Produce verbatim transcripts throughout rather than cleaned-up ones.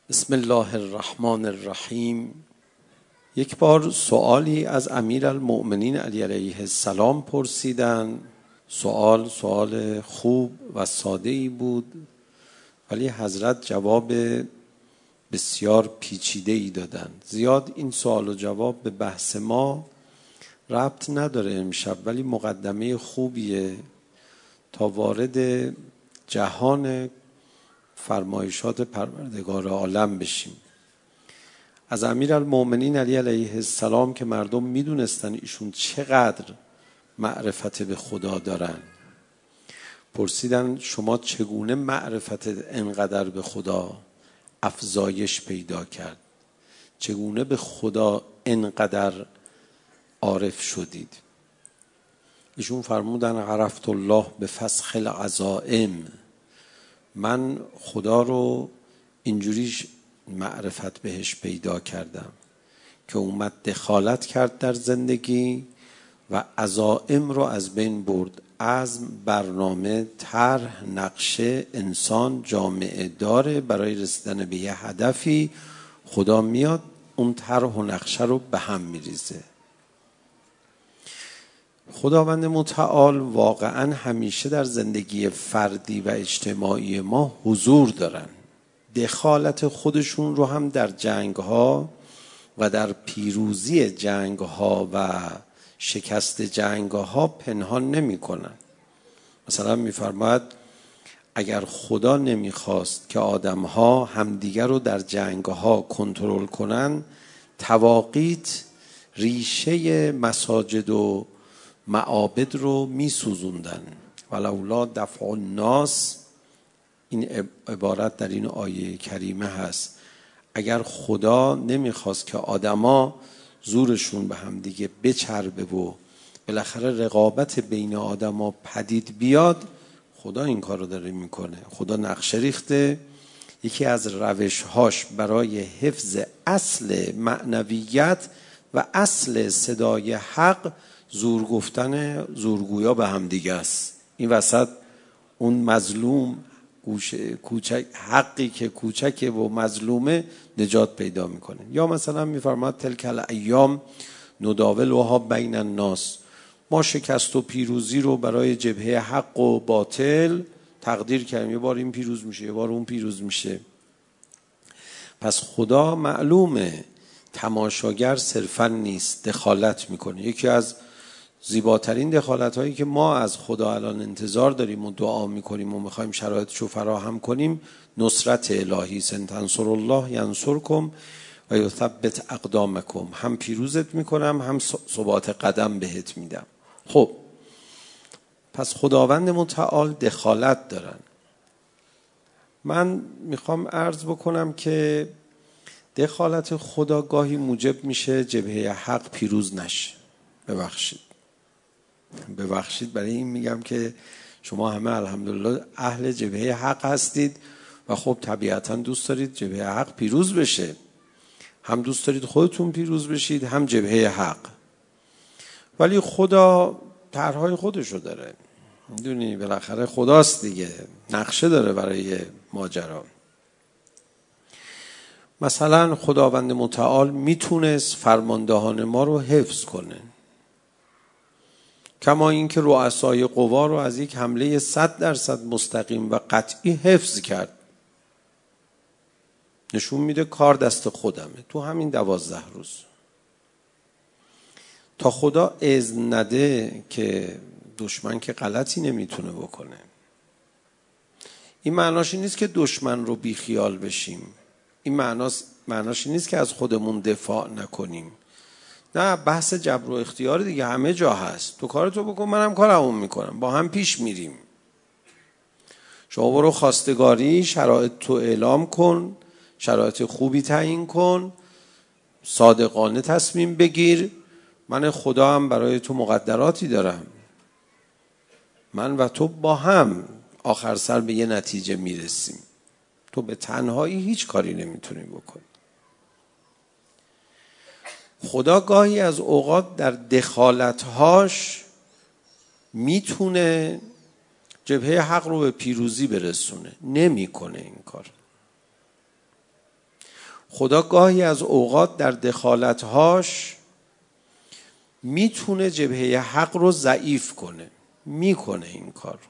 بسم الله الرحمن الرحیم. یک بار سوالی از امیرالمؤمنین علی علیه السلام پرسیدن. سوال سوال خوب و ساده‌ای بود، ولی حضرت جواب بسیار پیچیده‌ای دادند. زیاد این سوال و جواب به بحث ما ربط نداره امشب، ولی مقدمه خوبیه تا وارد جهان فرمایشات پروردگار عالم بشیم. از امیرالمؤمنین علی علیه السلام که مردم میدونستن ایشون چقدر معرفت به خدا دارن، پرسیدن شما چگونه معرفت انقدر به خدا افزایش پیدا کرد؟ چگونه به خدا انقدر عارف شدید؟ ایشون فرمودن عرفت الله به فسخ العزائم. من خدا رو اینجوری معرفت بهش پیدا کردم که اومد دخالت کرد در زندگی و عزائم رو از بین برد. عزم، برنامه، طرح، نقشه انسان جامعه داره برای رسیدن به یه هدفی. خدا میاد اون طرح و نقشه رو به هم میریزه. خداوند متعال واقعا همیشه در زندگی فردی و اجتماعی ما حضور دارن. دخالت خودشون رو هم در جنگ ها و در پیروزی جنگ ها و شکست جنگ ها پنهان نمی کنن. مثلا میفرماید اگر خدا نمیخواست که آدم ها همدیگر رو در جنگ ها کنترل کنن، تواقیت ریشه مساجد و معابد رو می سوزوندن. ولولا دفع الناس، این عبارت در این آیه کریمه هست. اگر خدا نمیخواست که آدما زورشون به هم دیگه بچربه و بالاخره رقابت بین آدما پدید بیاد، خدا این کار رو داره میکنه. خدا نقشه ریخته. یکی از روشهاش برای حفظ اصل معنویت و اصل صدای حق زور گفتن زورگویا به هم دیگه است. این وسط اون مظلوم کوچک، حقی که کوچکه و مظلومه نجات پیدا میکنه. یا مثلا میفرماد تلک الایام نداولها بین الناس. ما شکست و پیروزی رو برای جبهه حق و باطل تقدیر کردیم. یه بار این پیروز میشه، یه بار اون پیروز میشه. پس خدا معلومه تماشاگر صرفا نیست، دخالت میکنه. یکی از زیباترین دخالت هایی که ما از خدا الان انتظار داریم و دعا میکنیم و میخوایم شرایطش رو فراهم کنیم، نصرت الهی. ان تنصروا الله ینصرکم و یثبت اقدامکم. هم پیروزت میکنم، هم ثبات قدم بهت میدم. خب پس خداوند متعال دخالت دارن. من میخوام عرض بکنم که دخالت خدا گاهی موجب میشه جبهه حق پیروز نشه. ببخشید ببخشید برای این میگم که شما همه الحمدلله اهل جبهه حق هستید و خب طبیعتا دوست دارید جبهه حق پیروز بشه. هم دوست دارید خودتون پیروز بشید، هم جبهه حق. ولی خدا طرحهای خودشو داره. میدونی بالاخره خداست دیگه، نقشه داره برای ماجرا. مثلا خداوند متعال میتونست فرماندهان ما رو حفظ کنه، کما اینکه رؤسای قوا رو از یک حمله صد درصد مستقیم و قطعی حفظ کرد. نشون میده کار دست خودمه. تو همین دوازده روز تا خدا اذن نده که دشمن که غلطی نمیتونه بکنه. این معناش نیست که دشمن رو بی خیال بشیم. این معناش معناش نیست که از خودمون دفاع نکنیم. نه، بحث جبر و اختیار دیگه همه جا هست. تو کارتو بکن، منم کارمو میکنم، با هم پیش میریم. شما برو خواستگاری شرایط تو اعلام کن، شرایط خوبی تعیین کن، صادقانه تصمیم بگیر. من خدا هم برای تو مقدراتی دارم. من و تو با هم آخر سر به یه نتیجه میرسیم. تو به تنهایی هیچ کاری نمیتونی بکنی. خدا گاهی از اوقات در دخالتهاش میتونه جبهه حق رو به پیروزی برسونه. نمیکنه این کار. خدا گاهی از اوقات در دخالتهاش میتونه جبهه حق رو ضعیف کنه، میکنه این کار رو،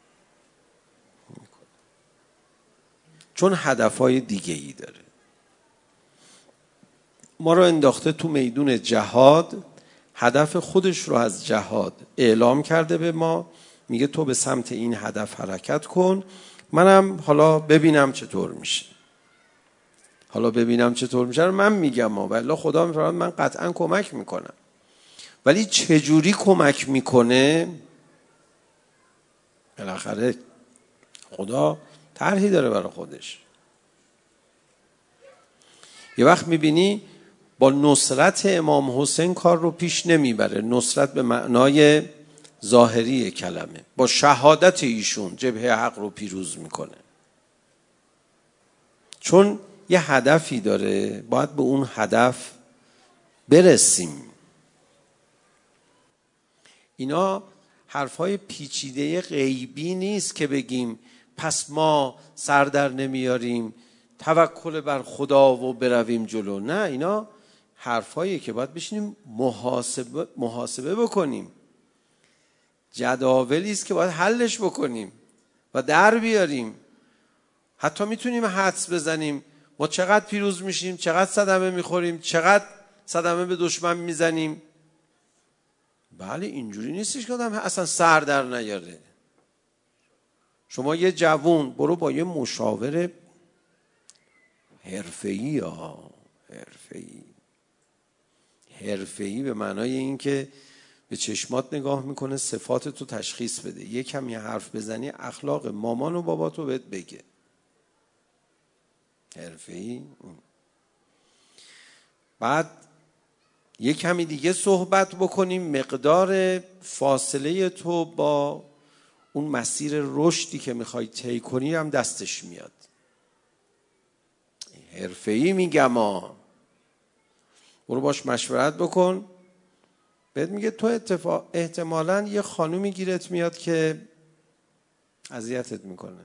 چون هدفهای دیگه ای داره. ما رو انداخته تو میدون جهاد، هدف خودش رو از جهاد اعلام کرده به ما، میگه تو به سمت این هدف حرکت کن، منم حالا ببینم چطور میشه. حالا ببینم چطور میشه رو من میگم، ولی خدا میفرماید من قطعا کمک میکنم. ولی چجوری کمک میکنه؟ بالاخره خدا طرحی داره برای خودش. یه وقت میبینی با نصرت امام حسین کار رو پیش نمیبره، نصرت به معنای ظاهری کلمه، با شهادت ایشون جبهه حق رو پیروز میکنه، چون یه هدفی داره، باید به اون هدف برسیم. اینا حرفای پیچیده غیبی نیست که بگیم پس ما سر در نمیاریم، توکل بر خدا و برویم جلو. نه، اینا حرفاییه که باید بشینیم محاسبه, محاسبه بکنیم، جداولی است که باید حلش بکنیم و در بیاریم. حتی میتونیم حدس بزنیم ما چقدر پیروز میشیم، چقدر صدمه میخوریم، چقدر صدمه به دشمن میزنیم. بله، اینجوری نیستش که آدم اصلا سر در نیاره. شما یه جوون برو با یه مشاور حرفه‌ای ها حرفه‌ای حرفه‌ای به معنای این که به چشمات نگاه میکنه، صفات تو تشخیص بده، یه کمی حرف بزنی اخلاق مامان و بابا تو بهت بگه. حرفه‌ای. بعد یه کمی دیگه صحبت بکنیم، مقدار فاصله تو با اون مسیر رشدی که میخوای طی کنی هم دستش میاد. حرفه‌ای میگم ها، برو باش مشورت بکن، بهت میگه تو اتفاق احتمالاً یه خانومی گیرت میاد که اذیتت میکنه.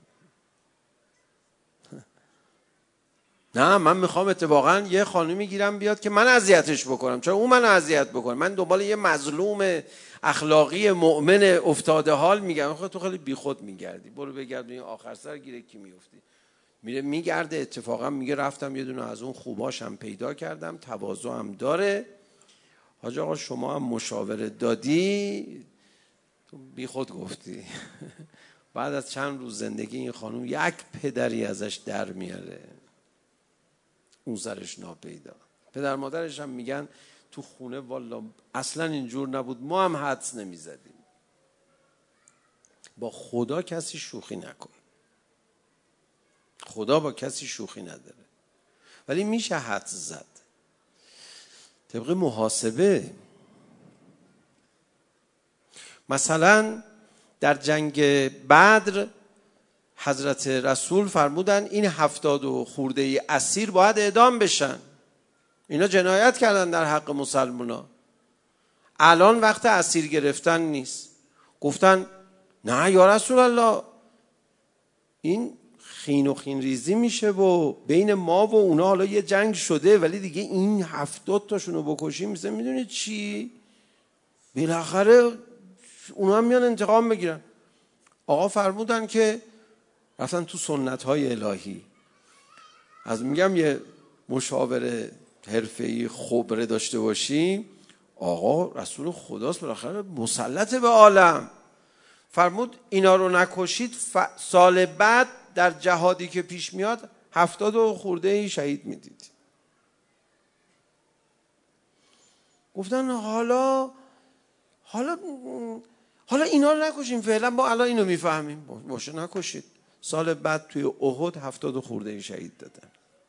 نه، من میخوام اتفاقاً یه خانومی گیرم بیاد که من اذیتش بکنم، چرا اون من اذیت بکنه؟ من دنبال یه مظلوم اخلاقی مؤمن افتاده حال میگم. خب تو خیلی بیخود میگردی، برو بگرد این آخر سر گیره کی میفتی. میره میگرده، اتفاقا میگه رفتم یه دونه از اون خوباشم پیدا کردم، تواضع هم داره. حاج آقا شما هم مشاوره دادی، تو بی خود گفتی. بعد از چند روز زندگی این خانوم یک پدری ازش در میاره، اون سرش ناپیدا. پدر مادرش هم میگن تو خونه والا اصلا اینجور نبود، ما هم حدس نمیزدیم. با خدا کسی شوخی نکن، خدا با کسی شوخی نداره. ولی میشه حدس زد طبق محاسبه. مثلا در جنگ بدر حضرت رسول فرمودن این هفتاد و خورده اسیر باید اعدام بشن، اینا جنایت کردن در حق مسلمونا، الان وقت اسیر گرفتن نیست. گفتن نه یا رسول الله، این خین و خین ریزی میشه و بین ما و اونا حالا یه جنگ شده، ولی دیگه این هفتاد تاشونو بکشیم میشه، میدونید چی؟ بالاخره اونا هم میان انتقام بگیرن. آقا فرمودن که رفتن تو سنت های الهی، از میگم یه مشاور حرفه‌ای خبره داشته باشیم. آقا رسول خداست، بالاخره مسلط به عالم، فرمود اینا رو نکشید، ف... سال بعد در جهادی که پیش میاد هفتاد و خورده ای شهید میدید. گفتن حالا حالا حالا اینا رو نکشیم فعلا، ما الان اینو میفهمیم، باشه نکشید. سال بعد توی احد هفتاد و خورده ای شهید دادن.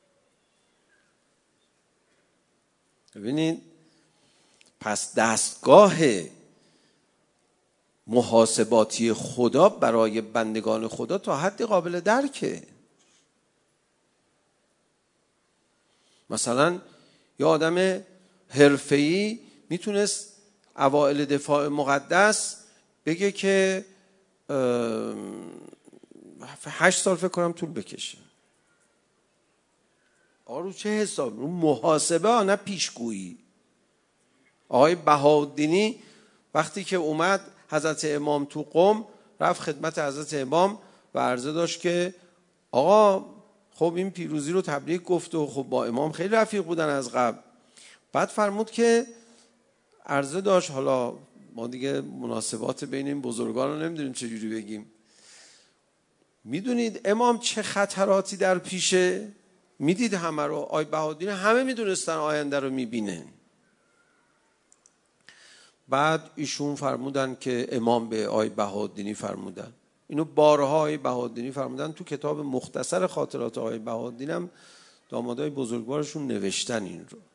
ببینید، پس دستگاه محاسباتی خدا برای بندگان خدا تا حدی قابل درکه. مثلا یه آدم حرفه‌ای میتونست اوائل دفاع مقدس بگه که هشت سال فکر کنم طول بکشه. آقا رو چه حساب؟ رو محاسبه ها، نه پیشگویی. آقای بهاءالدینی وقتی که اومد حضرت امام تو قم، رفت خدمت حضرت امام و عرضه داشت که آقا خب این پیروزی رو تبریک گفت و خب با امام خیلی رفیق بودن از قبل. بعد فرمود که عرضه داشت، حالا ما دیگه مناسبات بین این بزرگان رو نمیدونیم چجوری بگیم، میدونید امام چه خطراتی در پیشه؟ میدید همه رو، آقای بهاءالدین همه میدونستن آینده رو میبینه. بعد ایشون فرمودن که امام به آقای بهاءالدینی فرمودن، اینو بارها آقای بهاءالدینی فرمودن، تو کتاب مختصر خاطرات آقای بهاءالدین هم دامادای بزرگوارشون نوشتن این رو.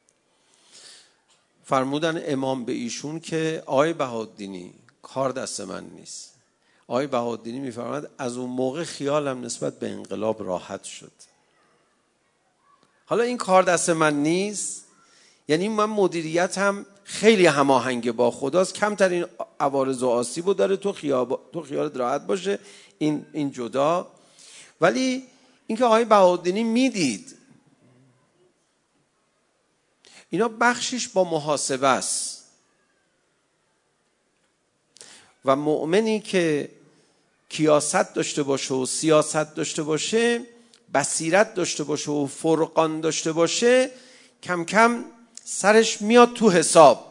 فرمودن امام به ایشون که آقای بهاءالدینی کار دست من نیست. آقای بهاءالدینی میفرماد از اون موقع خیالم نسبت به انقلاب راحت شد. حالا این کار دست من نیست یعنی من مدیریتم خیلی هماهنگ با خداست، کمترین عوارض و آسیبو داره، تو خیال تو خیالت راحت باشه، این این جدا. ولی اینکه آقای بهاءالدینی میدید اینا بخشش با محاسبه است و مؤمنی که کیاست داشته باشه و سیاست داشته باشه، بصیرت داشته باشه و فرقان داشته باشه، کم کم سرش میاد تو حساب.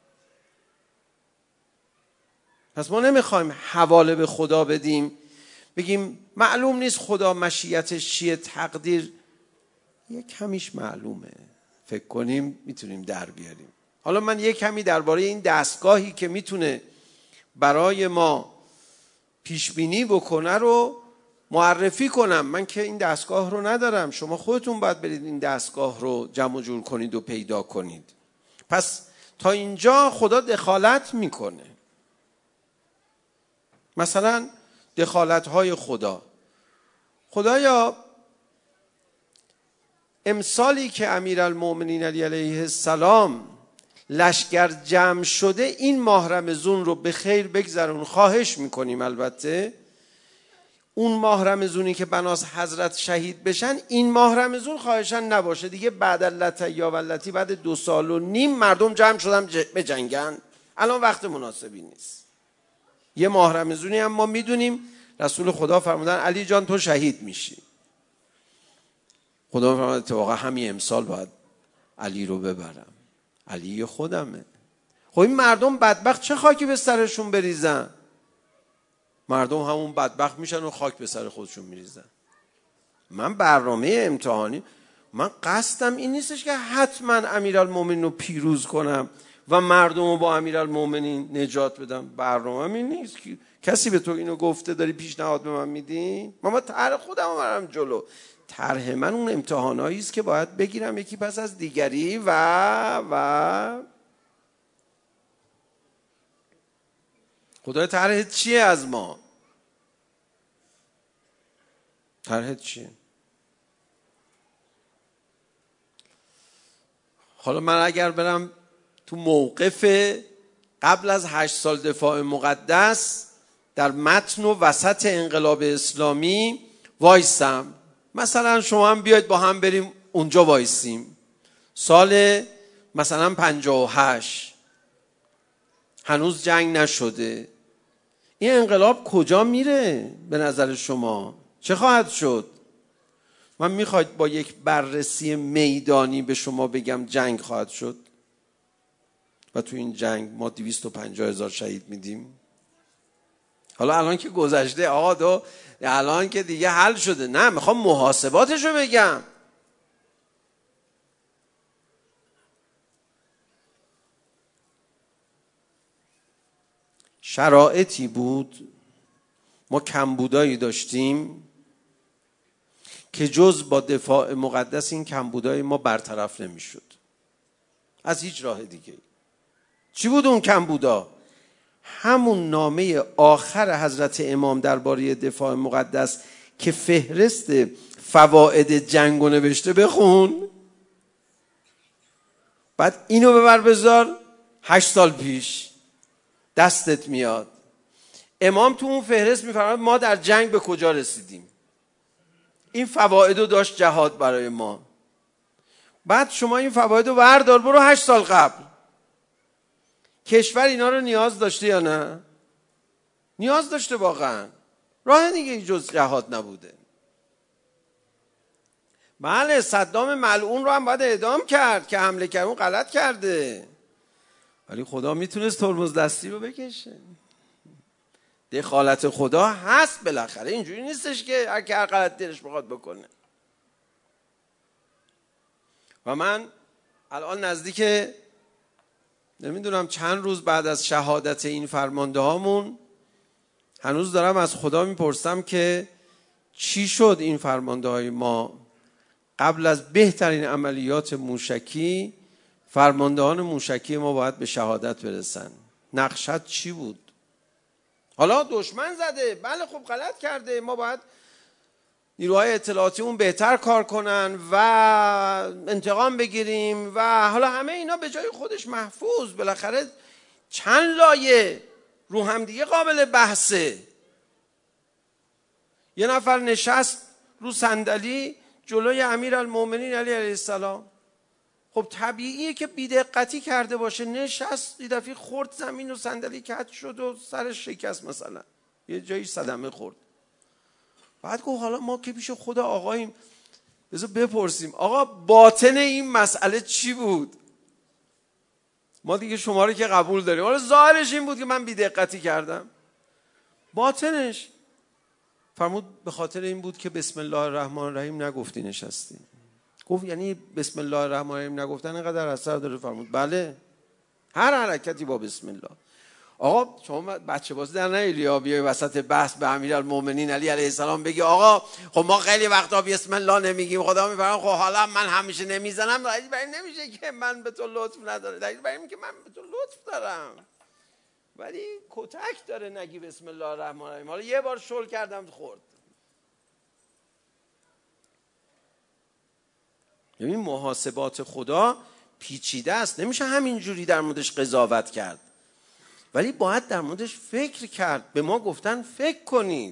پس ما نمیخوایم حواله به خدا بدیم بگیم معلوم نیست خدا مشیتش چیه، تقدیر یک کمیش معلومه، فکر کنیم میتونیم در بیاریم. حالا من یک کمی درباره این دستگاهی که میتونه برای ما پیش بینی بکنه رو معرفی کنم. من که این دستگاه رو ندارم، شما خودتون باید برید این دستگاه رو جمع جور کنید و پیدا کنید. پس تا اینجا خدا دخالت میکنه. مثلا دخالت‌های خدا، خدایا امسالی که امیرالمؤمنین علی علیه السلام لشکر جمع شده، این ماه رمضان رو به خیر بگذرون، خواهش میکنیم. البته اون ماه رمضانی که بناس حضرت شهید بشن، این ماه رمضان خواهشن نباشه دیگه. بعد اللتی یا والتی، بعد دو سال و نیم مردم جمع شدن به جنگن، الان وقت مناسبی نیست. یه ماه رمضانی هم ما میدونیم رسول خدا فرمودن علی جان تو شهید میشی. خدا فرمود اتفاقا همین امسال باید علی رو ببرم، علی خودمه. خب این مردم بدبخت چه خاکی به سرشون بریزن؟ مردم همون بدبخت میشن و خاک به سر خودشون میریزن. من برنامه امتحانی، من قصدم این نیستش که حتما امیرالمومنین رو پیروز کنم و مردم رو با امیرالمومنین نجات بدم. برنامه این نیست که کسی به تو اینو گفته داری پیشنهاد به من میدی؟ من با طرح خودم برم جلو. طرح من اون امتحانایی است که باید بگیرم یکی پس از دیگری و و خدای طرحت چیه از ما؟ طرحت چیه؟ حالا من اگر برم تو موقف قبل از هشت سال دفاع مقدس در متن و وسط انقلاب اسلامی وایسم، مثلا شما هم بیاید با هم بریم اونجا وایسیم، سال مثلا پنجاه و هشت، هنوز جنگ نشده، این انقلاب کجا میره به نظر شما؟ چه خواهد شد؟ من میخواید با یک بررسی میدانی به شما بگم جنگ خواهد شد و تو این جنگ ما دویست و پنجاه هزار شهید میدیم؟ حالا الان که گذشته آقا، دو الان که دیگه حل شده، نه میخوام محاسباتشو بگم. شرایطی بود، ما کمبودایی داشتیم که جز با دفاع مقدس این کمبودای ما برطرف نمیشد از هیچ راه دیگه. چی بود اون کمبودا؟ همون نامه آخر حضرت امام درباره دفاع مقدس که فهرست فواید جنگو نوشته، بخون، بعد اینو ببر بذار هشت سال پیش، دستت میاد. امام تو اون فهرست میفرماد ما در جنگ به کجا رسیدیم، این فوایدو داشت جهاد برای ما. بعد شما این فواید رو بردار برو هشت سال قبل. کشور اینا رو نیاز داشته یا نه؟ نیاز داشته واقعا. راه دیگه جز جهاد نبوده. بله صدام ملعون رو هم باید اعدام کرد که حمله کرد، اون غلط کرده، ولی خدا میتونست ترمز دستی رو بکشه. دخالت خدا هست بالاخره، اینجوری نیستش که هر کی هر غلط دلش بخواد بکنه. و من الان نزدیک نمیدونم چند روز بعد از شهادت این فرمانده هامون هنوز دارم از خدا میپرسم که چی شد این فرمانده های ما قبل از بهترین عملیات موشکی، فرماندهان موشکی ما باید به شهادت برسن. نقشت چی بود؟ حالا دشمن زده، بله خب غلط کرده، ما باید نیروهای اطلاعاتی اون بهتر کار کنن و انتقام بگیریم و حالا همه اینا به جای خودش محفوظ. بالاخره چند لایه رو هم دیگه قابل بحثه. یه نفر نشست رو صندلی جلوی امیرالمومنین علی علیه السلام، خب طبیعیه که بی‌دقتی کرده باشه، نشست یه دفعه خورد زمین و صندلی کج شد و سرش شکست، مثلا یه جایی صدمه خورد. بعد گفت حالا ما که پیش خدا آقاییم بذار بپرسیم آقا باطن این مسئله چی بود؟ ما دیگه شما رو که قبول داریم، حالا ظاهرش این بود که من بی‌دقتی کردم، باطنش فرمود به خاطر این بود که بسم الله الرحمن الرحیم نگفتی نشستی. گفت یعنی بسم الله الرحمن الرحیم نگفتن اینقدر اثر داره؟ فرمود بله، هر حرکتی با بسم الله. آقا شما بچه بازی در نیاری یا بیای وسط بحث به امیرالمومنین علی علیه السلام بگی آقا خب ما خیلی وقتا بسم الله نمیگیم، خدا میفرماید خب حالا من همیشه نمیزنم، دلیل بر این نمیشه که من به تو لطف نداره، دلیل بر این که من به تو لطف دارم ولی کتک داره نگی بسم الله الرحمن الرحیم. حالا یه بار شل کردم خورد. یعنی محاسبات خدا پیچیده است، نمیشه همینجوری در موردش قضاوت کرد، ولی باید در موردش فکر کرد. به ما گفتن فکر کنید.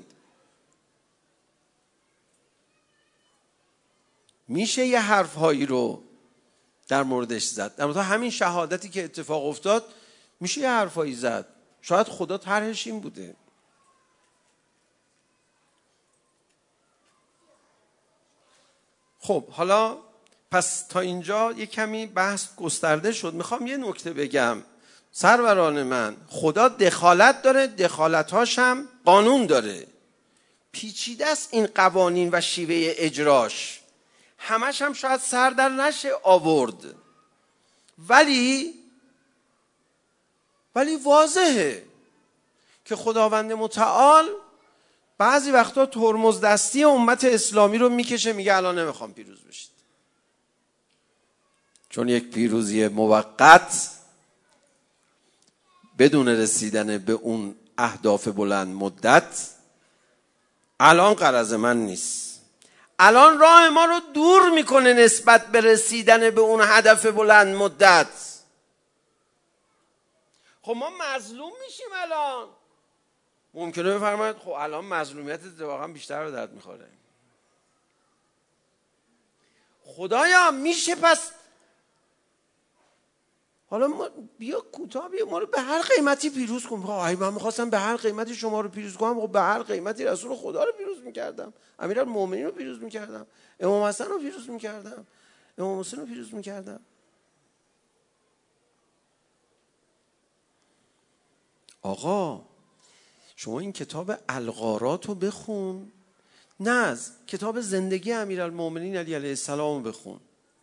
میشه یه حرفهایی رو در موردش زد، در مورد همین شهادتی که اتفاق افتاد میشه یه حرفهایی زد، شاید خدا طرحش این بوده. خب حالا پس تا اینجا یه کمی بحث گسترده شد. میخوام یه نکته بگم سروران من، خدا دخالت داره، دخالتاش هم قانون داره. پیچیده است این قوانین و شیوه اجراش، همش هم شاید سر در نشه آورد، ولی ولی واضحه که خداوند متعال بعضی وقتا ترمز دستی امت اسلامی رو میکشه، میگه الان نمیخوام پیروز بشید، چون یک پیروزی موقت بدون رسیدن به اون اهداف بلند مدت الان غرض من نیست. الان راه ما رو دور میکنه نسبت به رسیدن به اون هدف بلند مدت. خب ما مظلوم میشیم الان. ممکنه بفرمایید خب الان مظلومیت واقعا بیشتر رو درد میخوره. خدایا میشه پس حالا ما بیا کوتاه بیا ما رو به هر قیمتی پیروز کن. آهای من میخواستم به هر قیمتی شما رو پیروز کنم، خب به هر قیمتی رسول خدا رو پیروز میکردم، امیرالمومنین رو پیروز میکردم، امام حسن رو پیروز میکردم، امام حسین رو پیروز میکردم. آقا شما این کتاب الغارات رو بخون، نه کتاب زندگی امیرالمومنین علی علیه السلام رو بخون.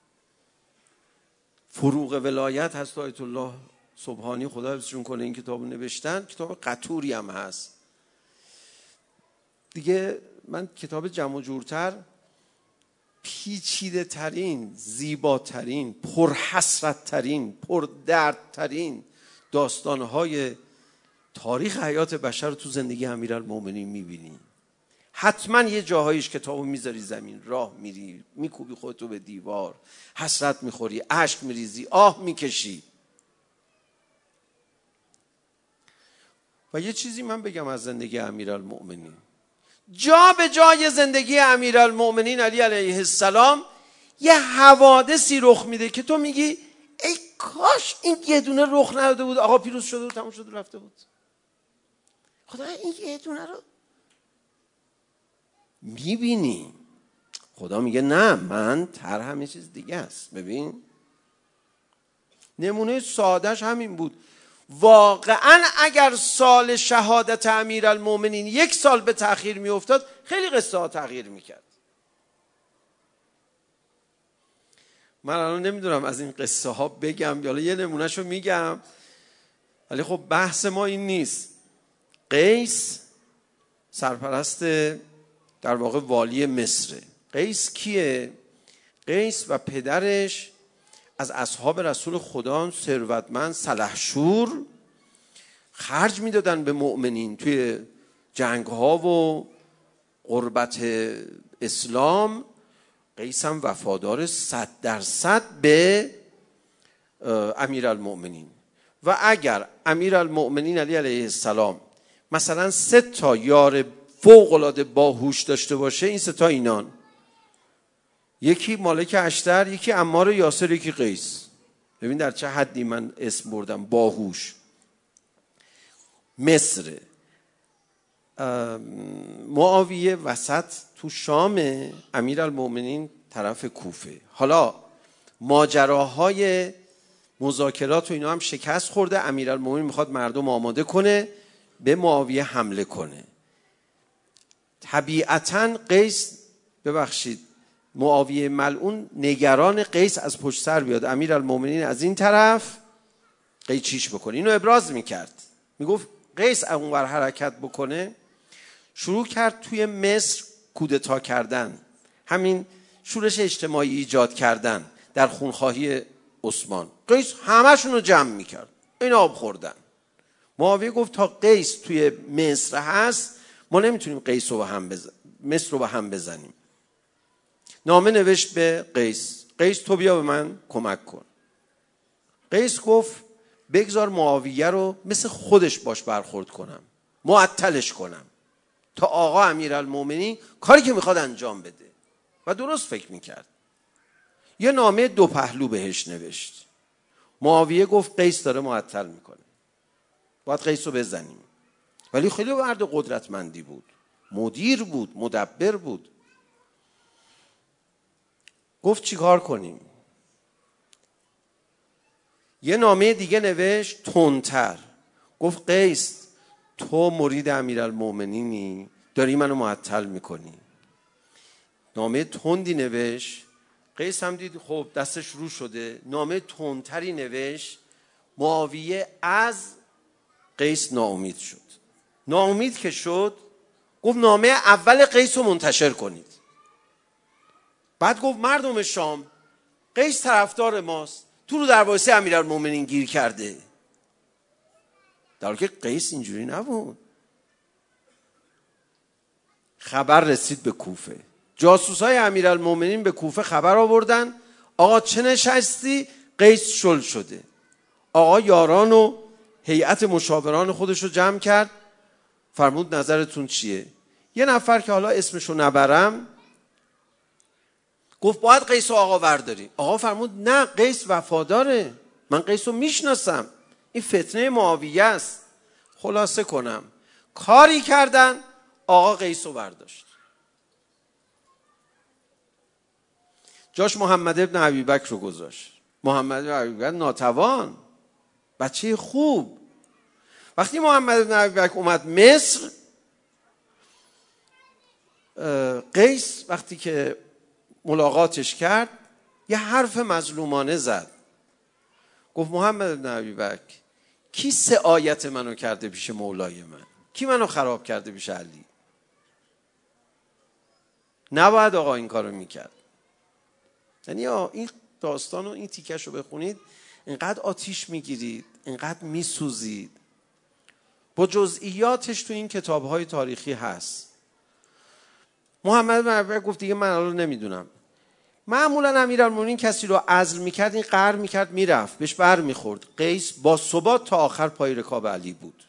فروغ ولایت هست آیت الله سبحانی خدا حفظشون کنه این کتاب رو نوشتن، کتاب قطوری هم هست دیگه. من کتاب جمع و جورتر پیچیده ترین، زیباترین، پرحسرت ترین، پردردترین داستانهای تاریخ حیات بشر رو تو زندگی امیرالمومنین میبینی. حتما یه جاهایش کتابو میذاری زمین، راه میری، میکوبی خودتو به دیوار، حسرت میخوری، اشک میریزی، آه میکشی. و یه چیزی من بگم از زندگی امیرالمومنین، جا به جای زندگی امیرالمومنین علی علیه السلام یه حوادثی رخ میده که تو میگی ای کاش این یه دونه رخ نداده بود، آقا پیروز شده بود، تموم شده رفته بود. خدا این یه دونه رو میبینی. خدا میگه نه، من تر همه چیز دیگه است. ببین نمونه سادهش همین بود. واقعا اگر سال شهادت امیرالمومنین یک سال به تأخیر میافتاد خیلی قصه ها تغییر میکرد. من الان نمیدونم از این قصه ها بگم یا یه نمونهشو میگم، ولی خب بحث ما این نیست. قیس سرپرست در واقع والی مصر. قیس کیه؟ قیس و پدرش از اصحاب رسول خدا ثروتمند سلحشور خرج میدادن به مؤمنین توی جنگ ها و قربت اسلام. قیس هم وفادار صد درصد به امیرالمؤمنین. و اگر امیرالمؤمنین علی علیه السلام مثلا سه تا یار فوق العاده باهوش داشته باشه، این سه تا اینان: یکی مالک اشتر، یکی عمار یاسر، یکی قیس. ببین در چه حدی من اسم بردم باهوش. مصر، معاویه وسط تو شام، امیرالمؤمنین طرف کوفه. حالا ماجراهای مذاکرات و اینا هم شکست خورده، امیرالمؤمنین میخواد مردم آماده کنه به معاویه حمله کنه. طبیعتاً قیس، ببخشید معاویه ملعون، نگران قیس از پشت سر بیاد، امیرالمؤمنین از این طرف قیچیش بکنه. اینو ابراز میکرد، میگفت قیس اونور حرکت بکنه. شروع کرد توی مصر کودتا کردن، همین شورش اجتماعی ایجاد کردن در خونخواهی عثمان. قیس همشون رو جمع میکرد، این آب خوردن. معاویه گفت تا قیس توی مصر هست ما نمیتونیم قیس رو به هم بزن... مصر رو به هم بزنیم. نامه نوشت به قیس: قیس تو بیا به من کمک کن. قیس گفت بگذار معاویه رو مثل خودش باش برخورد کنم، معطلش کنم تا آقا امیرالمومنین کاری که میخواد انجام بده. و درست فکر میکرد. یه نامه دو پهلو بهش نوشت. معاویه گفت قیس داره معطل میکنه، باید قیس رو بزنیم. ولی خیلی مرد قدرتمندی بود، مدیر بود، مدبر بود. گفت چی کار کنیم؟ یه نامه دیگه نوشت تندتر. گفت قیس تو مرید امیرالمومنینی، داری منو معطل میکنی. نامه تندی نوشت. قیس هم دید خب دستش رو شده، نامه تندتری نوشت. معاویه از قیس ناامید شد. ناامید که شد گفت نامه اول قیس رو منتشر کنید. بعد گفت مردم شام، قیس طرفدار ماست، تو رو در واسه امیرالمومنین گیر کرده. در حالی که قیس اینجوری نبود. خبر رسید به کوفه. جاسوسای امیرالمومنین به کوفه خبر آوردن آقا چه نشستی؟ قیس شل شده. آقا یاران و هیئت مشاوران خودش رو جمع کرد، فرمود نظرتون چیه؟ یه نفر که حالا اسمشو نبرم گفت باید قیس و آقا ورداری. آقا فرمود نه، قیس وفاداره، من قیس رو میشناسم، این فتنه معاویه است. خلاصه کنم کاری کردن، آقا قیس رو برداشت، جاش محمد ابن ابیبکر رو گذاشت. محمد ابن ابیبکر ناتوان، بچه خوب. وقتی محمد ابن ابیبکر اومد مصر، قیس وقتی که ملاقاتش کرد یه حرف مظلومانه زد. گفت محمد ابن ابیبکر کی سعایت منو کرده پیش مولای من؟ کی منو خراب کرده پیش علی؟ نباید آقا این کارو میکرد. یعنی این داستانو، این تیکش رو بخونید اینقدر آتیش میگیرید، اینقدر میسوزید. با جزئیاتش تو این کتاب‌های تاریخی هست. محمد بن ابیبکر گفت دیگه من الان نمیدونم. معمولا امیرالمومنین کسی رو عزل میکرد، این قهر میکرد میرفت، بهش بر میخورد. قیس با ثبات تا آخر پای رکاب علی بود.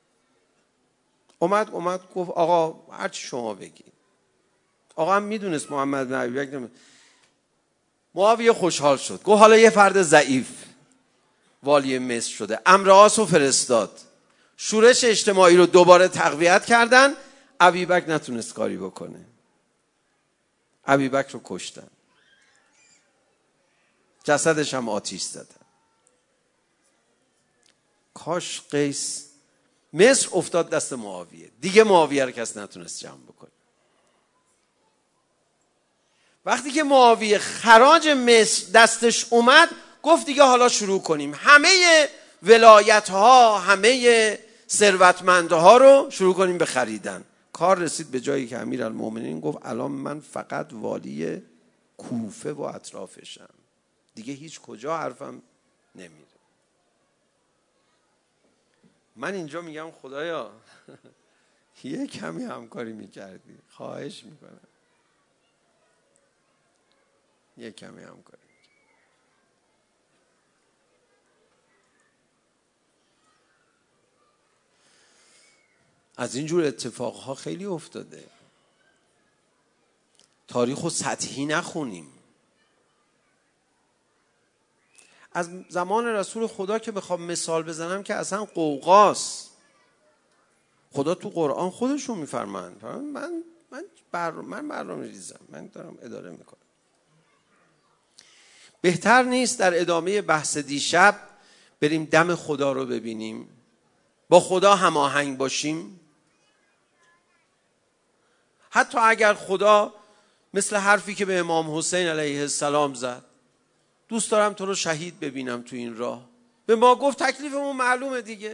اومد اومد گفت آقا هرچی شما بگید. آقا هم میدونست محمد بن ابیبکر معاویه خوشحال شد، گفت حالا یه فرد ضعیف والی مصر شده. عمرو عاص رو فرستاد، شورش اجتماعی رو دوباره تقویت کردن. ابوبکر نتونست کاری بکنه، ابوبکر رو کشتن، جسدش هم آتیش زدن. کاش قیس، مصر افتاد دست معاویه، دیگه معاویه رو کس نتونست جمع بکنه. وقتی که معاویه خراج مصر دستش اومد، گفت دیگه حالا شروع کنیم همه ولایت ها، همه ثروتمندها رو شروع کنیم به خریدن. کار رسید به جایی که امیرالمومنین گفت الان من فقط والی کوفه و اطرافشم، دیگه هیچ کجا حرفم نمیره. من اینجا میگم خدایا یه کمی همکاری میکردی، خواهش میکنم یه کمی همکاری. از اینجور اتفاقها خیلی افتاده. تاریخ رو سطحی نخونیم. از زمان رسول خدا که بخوام مثال بزنم که اصلا قوقاست. خدا تو قرآن خودشون میفرمایند من من بر من برنامه ریزم، من دارم اداره میکنم. بهتر نیست در ادامه بحث دیشب بریم دم خدا رو ببینیم، با خدا هماهنگ باشیم؟ حتی اگر خدا مثل حرفی که به امام حسین علیه السلام زد، دوست دارم تو رو شهید ببینم تو این راه، به ما گفت تکلیفمون معلومه دیگه.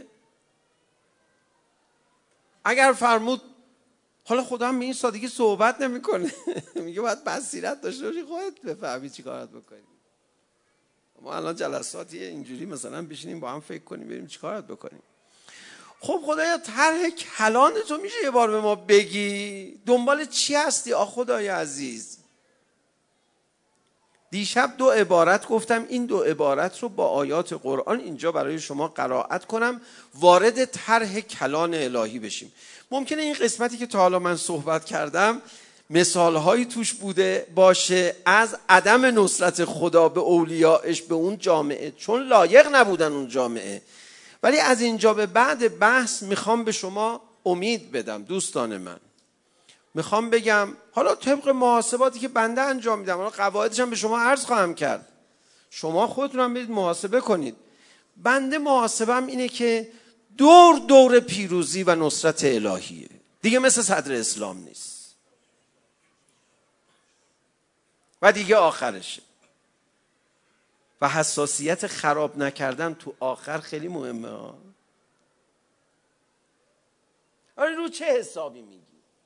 اگر فرمود، حالا خدا هم به این سادگی صحبت نمیکنه میگه باید بصیرت داشته باشی، خودت بفهمی چی کارت بکنی. ما الان جلساتی اینجوری مثلا بشینیم با هم فکر کنیم بریم چی کارت بکنیم. خب خدایا طرح کلان تو میشه یه بار به ما بگی؟ دنبال چی هستی آ خدای عزیز؟ دیشب دو عبارت گفتم، این دو عبارت رو با آیات قرآن اینجا برای شما قرائت کنم، وارد طرح کلان الهی بشیم. ممکنه این قسمتی که تا حالا من صحبت کردم مثالهایی توش بوده باشه از عدم نصرت خدا به اولیاءش به اون جامعه، چون لایق نبودن اون جامعه. ولی از اینجا به بعد بحث میخوام به شما امید بدم دوستان من. میخوام بگم حالا طبق محاسباتی که بنده انجام میدم، حالا قواعدش هم به شما عرض خواهم کرد، شما خودتون هم برید محاسبه کنید. بنده محاسبم اینه که دور دور پیروزی و نصرت الهیه، دیگه مثل صدر اسلام نیست و دیگه آخرشه. و حساسیت خراب نکردن تو آخر خیلی مهمه ها. آره رو چه حسابی میگی؟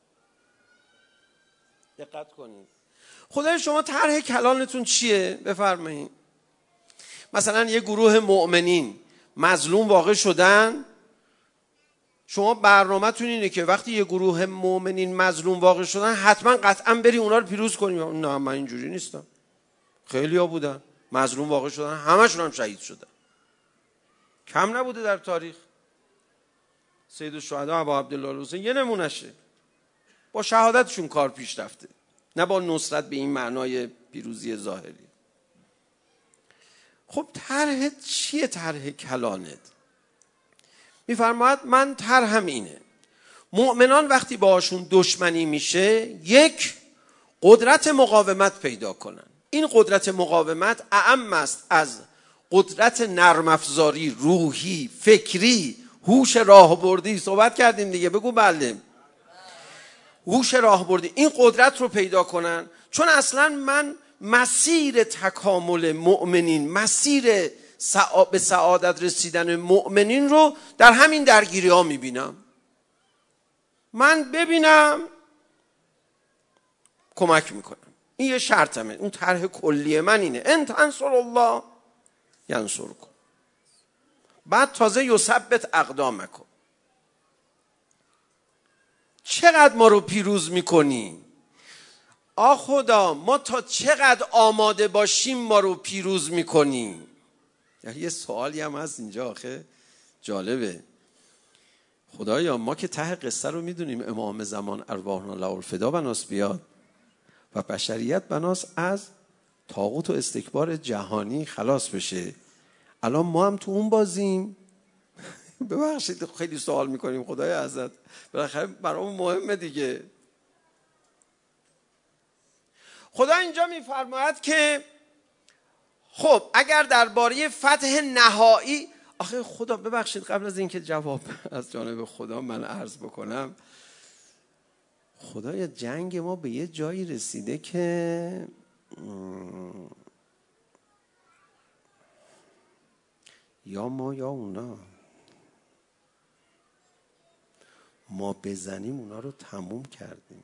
دقت کنید. خدای شما طرح کلانتون چیه؟ بفرمایید. مثلا یه گروه مؤمنین مظلوم واقع شدن، شما برنامه‌تون اینه که وقتی یه گروه مؤمنین مظلوم واقع شدن حتما قطعا بری اونا رو پیروز کنیم. نه من اینجوری نیستم. خیلی ها بودن مظلوم واقع شدن، همشون هم شهید شدن، کم نبوده در تاریخ. سید الشهدا ابا عبدالله الحسین یه نمونشه، با شهادتشون کار پیش رفته، نه با نصرت به این معنای پیروزی ظاهری. خب طرح چیه؟ طرح کلانت میفرماید من طرحم اینه، مؤمنان وقتی باهاشون دشمنی میشه یک قدرت مقاومت پیدا کنن. این قدرت مقاومت اعم است از قدرت نرم افزاری، روحی، فکری، هوش راهبردی. صحبت کردیم دیگه، بگو بله. هوش راهبردی، این قدرت رو پیدا کنن، چون اصلا من مسیر تکامل مؤمنین، مسیر سع... به سعادت رسیدن مؤمنین رو در همین درگیری ها میبینم. من ببینم کمک میکنم، این یه شرطمه، اون طرح کلی من اینه، ان تنصر الله ینصرکم. بعد تازه یثبت اقدامکم. چقدر ما رو پیروز میکنی؟ آ خدا ما تا چقدر آماده باشیم ما رو پیروز میکنی؟ یه سوالی هم هست اینجا آخه جالبه. خدایا ما که ته قصه رو میدونیم، امام زمان ارواحنا له الفدا بناس بیاد و بشریت بناس از طاغوت و استکبار جهانی خلاص بشه. الان ما هم تو اون بازیم. ببخشید خیلی سوال میکنیم خدای عزت، بالاخره برامون مهمه دیگه. خدا اینجا میفرماید که خب اگر درباره فتح نهایی، آخه خدا ببخشید قبل از اینکه جواب از جانب خدا من عرض بکنم، خدایا جنگ ما به یه جایی رسیده که یا ما یا اونا، ما بزنیم اونا رو تموم کردیم.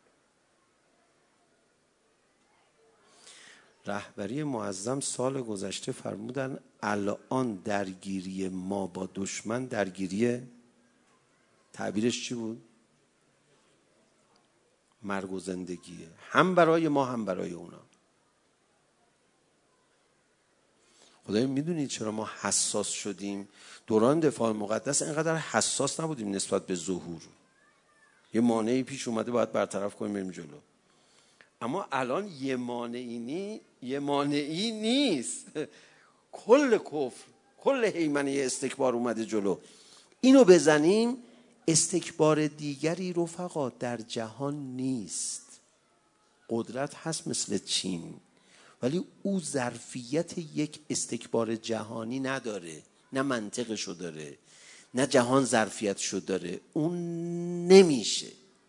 رهبری معظم سال گذشته فرمودن الان درگیری ما با دشمن درگیری، تعبیرش چی بود؟ مرگ و زندگیه، هم برای ما هم برای اونا. خدایا میدونید چرا ما حساس شدیم؟ دوران دفاع مقدس اینقدر حساس نبودیم نسبت به ظهور. یه مانعی پیش اومده باید برطرف کنیم بریم جلو. اما الان یه مانعی نی یه مانعی نیست. کل کفر، کل هیمنه استکبار اومده جلو. اینو بزنیم، استکبار دیگری رفقا در جهان نیست. قدرت هست مثل چین، ولی او ظرفیت یک استکبار جهانی نداره، نه منطقشو داره، نه جهان ظرفیتشو داره. اون نمیشه.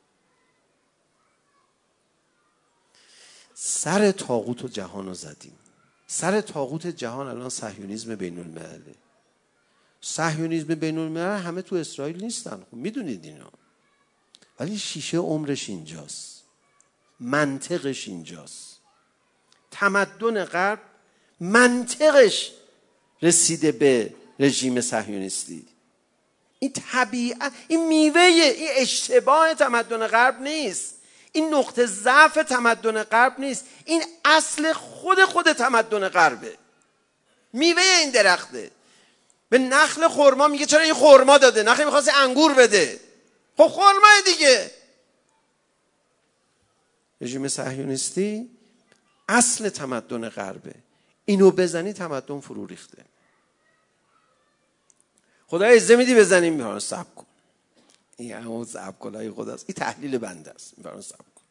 سر طاغوت و جهان رو زدیم. سر طاغوت جهان الان صهیونیسم بین الملله. صهیونیسم بین الملل همه تو اسرائیل نیستن، خب میدونید اینا، ولی شیشه عمرش اینجاست، منطقش اینجاست. تمدن غرب منطقش رسیده به رژیم صهیونیستی. این طبیعت، این میوه، این اشتباه تمدن غرب نیست، این نقطه ضعف تمدن غرب نیست، این اصل خود خود تمدن غربه، میوه این درخته. به نخل خرما میگه چرا این خرما داده؟ نخل میخواست انگور بده، خب خرمای دیگه. رژیم صهیونیستی اصل تمدن غربه، اینو بزنی تمدن فرو ریخته. خدا اجازه میدی بزنیم؟ میفرمان صبر کن. این همون صبر کنای خداست، این تحلیل بنده است. میفرمان صبر کن،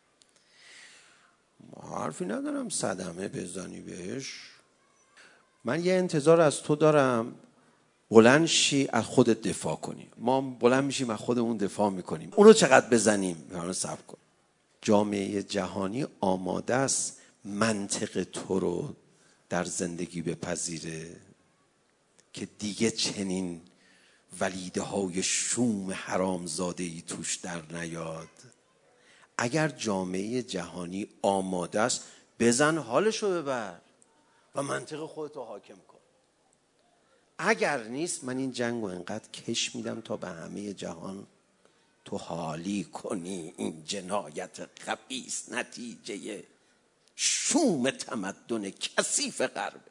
ما حرفی ندارم صدمه بزنی بهش. من یه انتظار از تو دارم بلند شی از خودت دفاع کنی. ما بلند میشیم از خودمون دفاع میکنیم، اونو چقدر بزنیم؟ میفرمان صبر کن. جامعه جهانی آماده است منطق تو رو در زندگی بپذیره که دیگه چنین ولیده های شوم حرامزاده ای توش در نیاد. اگر جامعه جهانی آماده است بزن حالشو ببر و منطق خودتو حاکم کن. اگر نیست من این جنگو انقدر کش میدم تا به همه جهان تو حالی کنی. این جنایت خبیث نتیجه شوم تمدن کثیف غرب.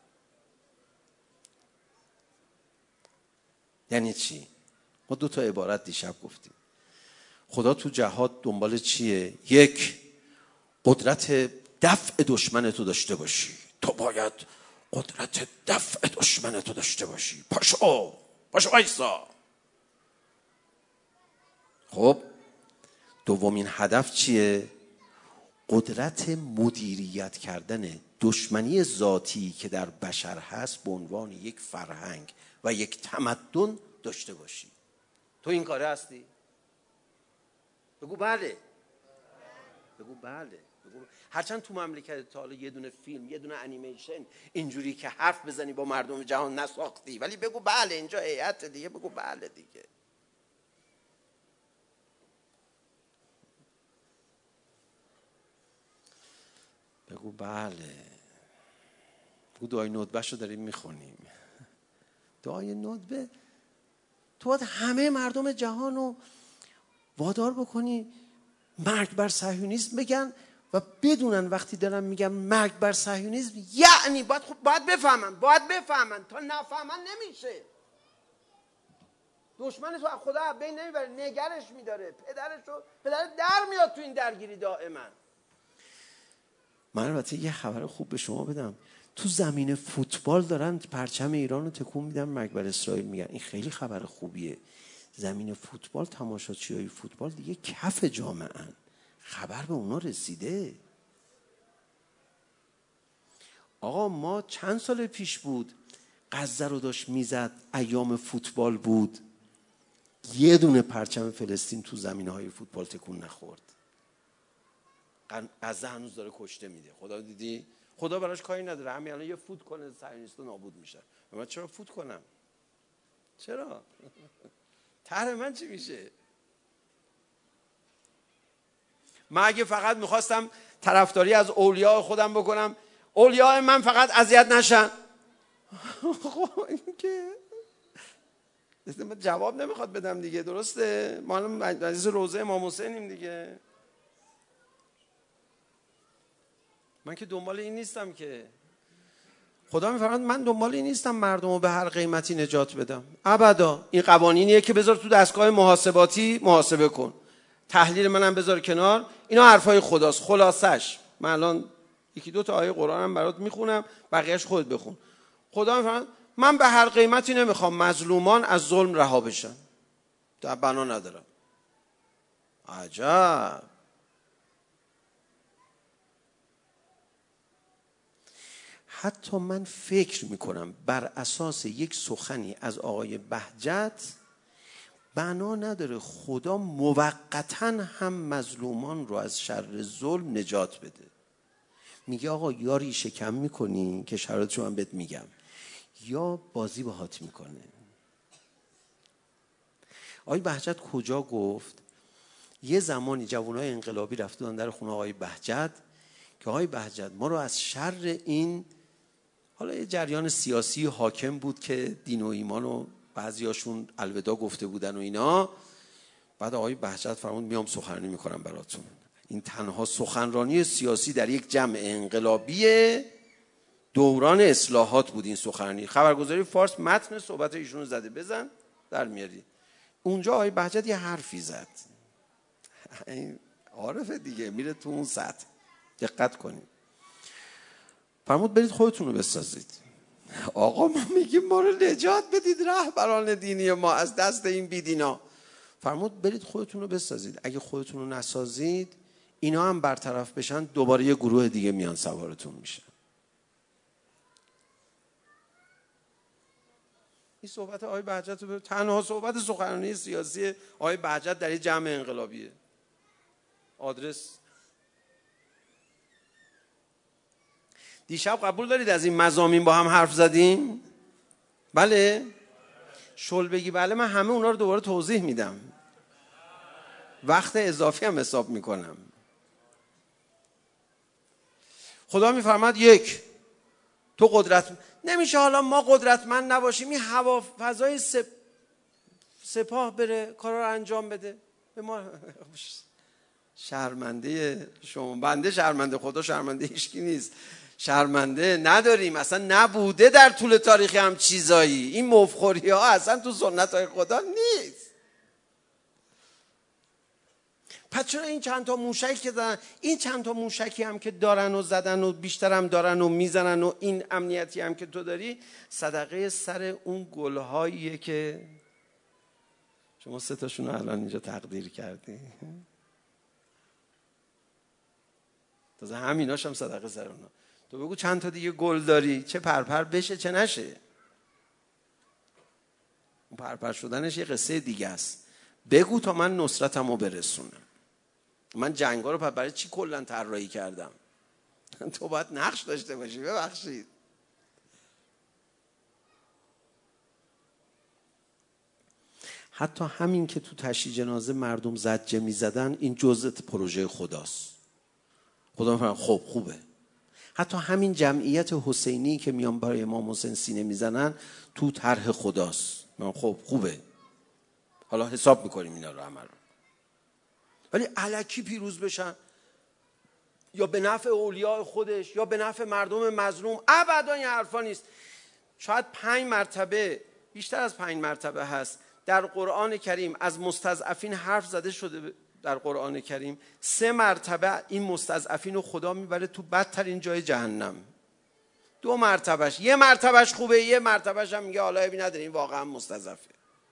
یعنی چی؟ ما دو تا عبارت دیشب گفتیم. خدا تو جهاد دنبال چیه؟ یک، قدرت دفع دشمنتو داشته باشی. تو باید قدرت دفع دشمنتو داشته باشی. پاشو پاشو ایسا. خب دومین هدف چیه؟ قدرت مدیریت کردن دشمنی ذاتی که در بشر هست به عنوان یک فرهنگ و یک تمدن داشته باشی. تو این کاره هستی؟ بگو بله. بگو بله. بگو. هرچند تو مملکت تا حالا یه دونه فیلم، یه دونه انیمیشن اینجوری که حرف بزنی با مردم جهان نساختی، ولی بگو بله. اینجا هیئت دیگه، بگو بله دیگه. بگو بله. بگو دعای ندبه‌شو داریم میخونیم. دعای ندبه تو باید همه مردم جهان رو وادار بکنی مرگ بر صهیونیسم بگن و بدونن وقتی دارن میگن مرگ بر صهیونیسم یعنی باید خب باید بفهمن، باید بفهمن. تا نفهمن نمیشه. دشمن تو از خدا بین نمیبره، نگرش میداره، پدرش رو پدر در میاد تو این درگیری دائما. من البته یه خبر خوب به شما بدم، تو زمین فوتبال دارن پرچم ایران رو تکون میدن، مرگ بر اسرائیل میگن. این خیلی خبر خوبیه. زمین فوتبال، تماشاچیای فوتبال دیگه کف جامعه ان، خبر به اونا رسیده. آقا ما چند سال پیش بود غزه رو داشت میزد، ایام فوتبال بود، یه دونه پرچم فلسطین تو زمینهای فوتبال تکون نخورد. غزه هنوز داره کشته میده. خدا دیدی؟ خدا براش کاری نداره، همین الان یه فوت کنه صهیونیست‌ها نابود میشه. من چرا فوت کنم؟ چرا؟ طرح من چی میشه؟ من اگه فقط میخواستم طرفداری از اولیاء خودم بکنم، اولیاء من فقط اذیت نشن، خب این که جواب نمیخواد بدم دیگه، درسته؟ ما الان مجلس روضه امام حسینیم دیگه. من که دنبال این نیستم که، خدا میفرماید من دنبال این نیستم مردم رو به هر قیمتی نجات بدم، ابدا. این قوانینیه که بذار تو دستگاه محاسباتی محاسبه کن، تحلیل منم بذار کنار، اینا حرفای خداست. خلاصش من الان یکی دو تا آیه قرآنم برات میخونم، بقیه‌اش خودت بخون. خدا میفرماید من به هر قیمتی نمیخوام مظلومان از ظلم رها بشن، در بنا ندارم. عجب. حتی من فکر میکنم بر اساس یک سخنی از آقای بهجت بنا نداره خدا موقتاً هم مظلومان رو از شر ظلم نجات بده. میگه آقا یا ریشه کم میکنی که شرایطشو من بهت میگم، یا بازی باهات میکنه. آقای بهجت کجا گفت؟ یه زمانی جوانای انقلابی رفتن در خونه آقای بهجت که آقای بهجت ما رو از شر این، حالا یه جریان سیاسی حاکم بود که دین و ایمان و بعضیاشون الوداع گفته بودن و اینا. بعد آقای بهجت فرمود میام سخنرانی میکنم براتون. این تنها سخنرانی سیاسی در یک جمع انقلابی دوران اصلاحات بود این سخنرانی. خبرگزاری فارس متن صحبت ایشونو زده، بزن در میاری. اونجا آقای بهجت یه حرفی زد، عارفه دیگه، میره تو اون سطح، دقت کنید. فرمود برید خودتون رو بسازید. آقا ما میگیم ما رو نجات بدید رهبران دینی ما از دست این بیدینا. فرمود برید خودتون رو بسازید، اگه خودتون رو نسازید اینا هم برطرف بشن دوباره یه گروه دیگه میان سوارتون میشن. این صحبت آقای بهجت رو تنها صحبت سخنرانی سیاسی آقای بهجت در این جمع انقلابیه. آدرس دیشب قبول دارید از این مضامین با هم حرف زدیم؟ بله؟ شل بگی بله، من همه اونا رو دوباره توضیح میدم، وقت اضافی هم حساب میکنم. خدا میفرماد یک، تو قدرت نمیشه، حالا ما قدرتمند نباشیم، این هوا فضای سپ... سپاه بره کارا رو انجام بده به ما. شرمنده شما، بنده شرمنده، خدا شرمنده هیچکی نیست. شرمنده نداریم، اصلا نبوده در طول تاریخ هم چیزایی. این مفخوری ها اصلا تو سنت های خدا نیست. پس چرا این چند تا موشک که دارن، این چند تا موشکی هم که دارن و زدن و بیشتر هم دارن و میزنن و این امنیتی هم که تو داری، صدقه سر اون گلهاییه که شما سه تاشون رو الان اینجا تقدیر کردی. تازه همیناش هم صدقه سر اونا. تو بگو چند تا دیگه گل داری، چه پرپر بشه چه نشه. اون پرپر شدنش یه قصه دیگه است. بگو تا من نصرتمو برسونم. من جنگا رو برای چی کلا طراحی کردم؟ تو باید نقش داشته باشی. ببخشید. حتی همین که تو تشییع جنازه مردم زجه میزدن، این جزء پروژه خداست. خدا میفرماید خب خوبه. حتی همین جمعیت حسینی که میان برای امام حسین سینه میزنن تو طرح خداست. خب خوبه، حالا حساب میکنیم اینا رو عمل. ولی الکی پیروز بشن یا به نفع اولیاء خودش یا به نفع مردم مظلوم، ابدا این حرفا نیست. شاید پنج مرتبه، بیشتر از پنج مرتبه هست در قرآن کریم از مستضعفین حرف زده شده در قرآن کریم سه مرتبه این مستضعفین رو خدا میبره تو بدترین جای جهنم. دو مرتبهش، یه مرتبهش خوبه، یه مرتبهش هم میگه حالا ابی نداره این واقعا مستضعفه.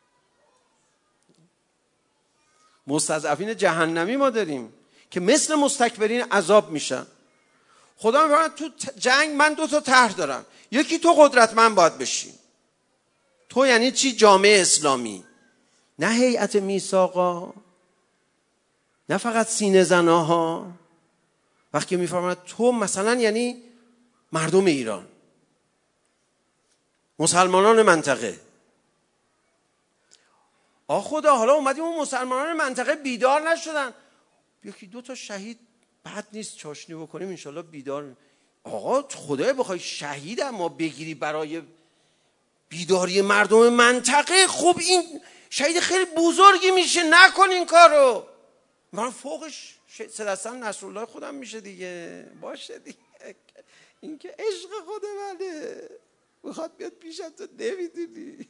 مستضعفین جهنمی ما داریم که مثل مستکبرین عذاب میشن. خدا میفرماید تو جنگ من دو تا طرح دارم، یکی تو قدرتمند باید بشی. تو یعنی چی؟ جامعه اسلامی، نه هیئت میثاقا، نه فقط سینه زناها. وقتی میفرماید تو مثلا یعنی مردم ایران، مسلمانان منطقه. آ خدا حالا اومدیم اون مسلمانان منطقه بیدار نشدن، یکی دو تا شهید بد نیست چاشنی بکنیم انشالله بیدار. آقا خدای بخوای شهید ما بگیری برای بیداری مردم منطقه، خب این شهید خیلی بزرگی میشه، نکن این کارو. من فوقش سدستان نصرالله خودم میشه دیگه، باشه دیگه، این که عشق خود منه، میخواد بیاد پیشم تو نمیدونی.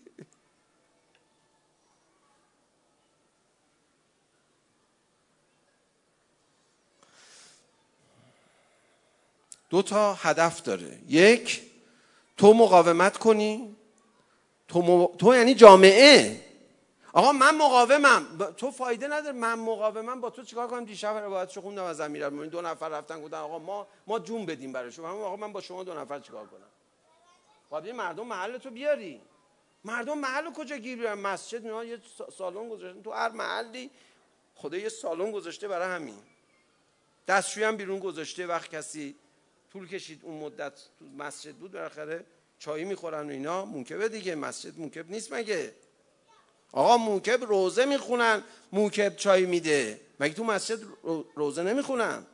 دو تا هدف داره. یک، تو مقاومت کنی، تو, م... تو یعنی جامعه. آقا من مقاومم، تو فایده نداره من مقاومم، با تو چیکار کنم؟ دیشب روایتشو خوندم از امیرالمومنین، دو نفر رفتن گفتن آقا ما ما جون بدیم برای شما. آقا من با شما دو نفر چیکار کنم؟ باید مردم محل تو بیاری. مردم محل کجا گیر بیارن؟ مسجد میان یه سالن گذاشتن تو هر محلی، خدا یه سالن گذاشته برای همین. دستشویی هم بیرون گذاشته، وقت کسی طول کشید اون مدت تو مسجد بود بالاخره چایی میخورن و اینا. موکبه دیگه، مسجد موکب نیست مگه؟ آقا موکب روزه میخونن، موکب چای میده، مگه تو مسجد روزه نمیخونن؟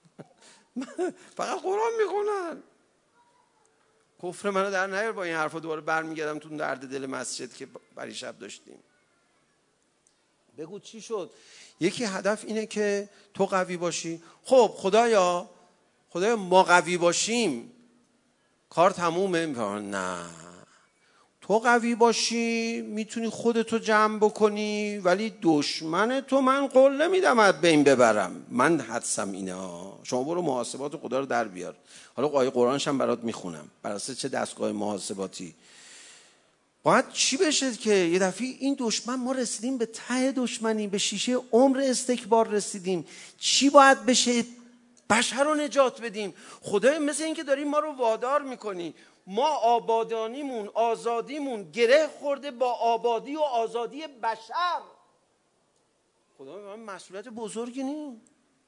فقط قرآن میخونن. کفر منو در نیار با این حرفا دوباره برمیگردم تو درد دل مسجد که پریشب داشتیم. بگو چی شد؟ یکی هدف اینه که تو قوی باشی. خب خدایا خدایا ما قوی باشیم کار تمومه؟ نه، تو قوی باشی میتونی خودتو جمع بکنی، ولی دشمن تو من قول نمیدم از بین ببرم. من حدسم اینه ها. شما برو محاسبات خدا رو در بیار. حالا آیه قرآنش هم برات میخونم بر اساس چه دستگاه محاسباتی. باید چی بشه که یه دفعه این دشمن، ما رسیدیم به ته دشمنی، به شیشه عمر استکبار رسیدیم، چی باید بشه؟ بشر رو نجات بدیم. خدای مثل این که داری ما رو وادار میکنی، ما آبادانیمون، آزادیمون گره خورده با آبادی و آزادی بشر. خدا من مسئولیت بزرگی نیم.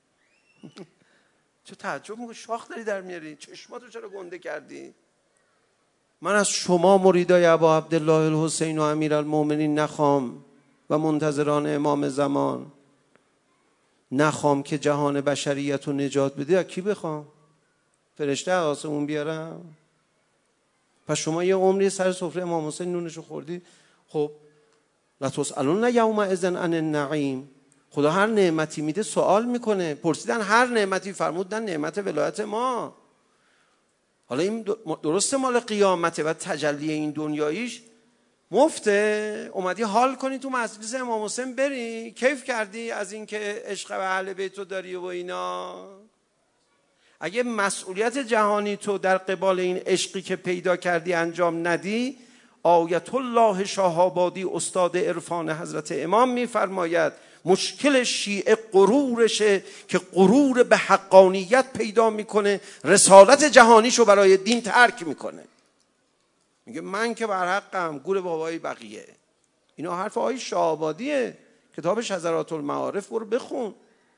چه تعجب میکنی؟ شاخ داری در میاری؟ چشماتو چرا گنده کردی؟ من از شما مریدای ابا عبدالله الحسین و امیرالمومنین نخوام و منتظران امام زمان نخوام که جهان بشریت رو نجات بده. از کی بخوام؟ فرشته آسمون بیارم؟ پس شما یه عمری سر سفره امام حسین نونشو خوردی. خب لتسألن یومئذ عن النعیم. خدا هر نعمتی میده سوال میکنه. پرسیدن هر نعمتی، فرمودن نعمت ولایت ما. حالا این درسته مال قیامته و تجلی این دنیاییش مفته. اومدی حال کنی تو مجلس امام حسین، بری کیف کردی از این که عشق به اهل بیت تو داری و اینا. اگه مسئولیت جهانی تو در قبال این عشقی که پیدا کردی انجام ندی، آیت الله شاه‌آبادی استاد عرفان حضرت امام میفرماید مشکل شیعه غرورشه که غرور به حقانیت پیدا میکنه، رسالت جهانیشو برای دین ترک میکنه. میگه من که بر حقم، گور بابای بقیه. اینا حرف آقای شاه‌آبادیه، کتاب شذرات المعارف برو بخون.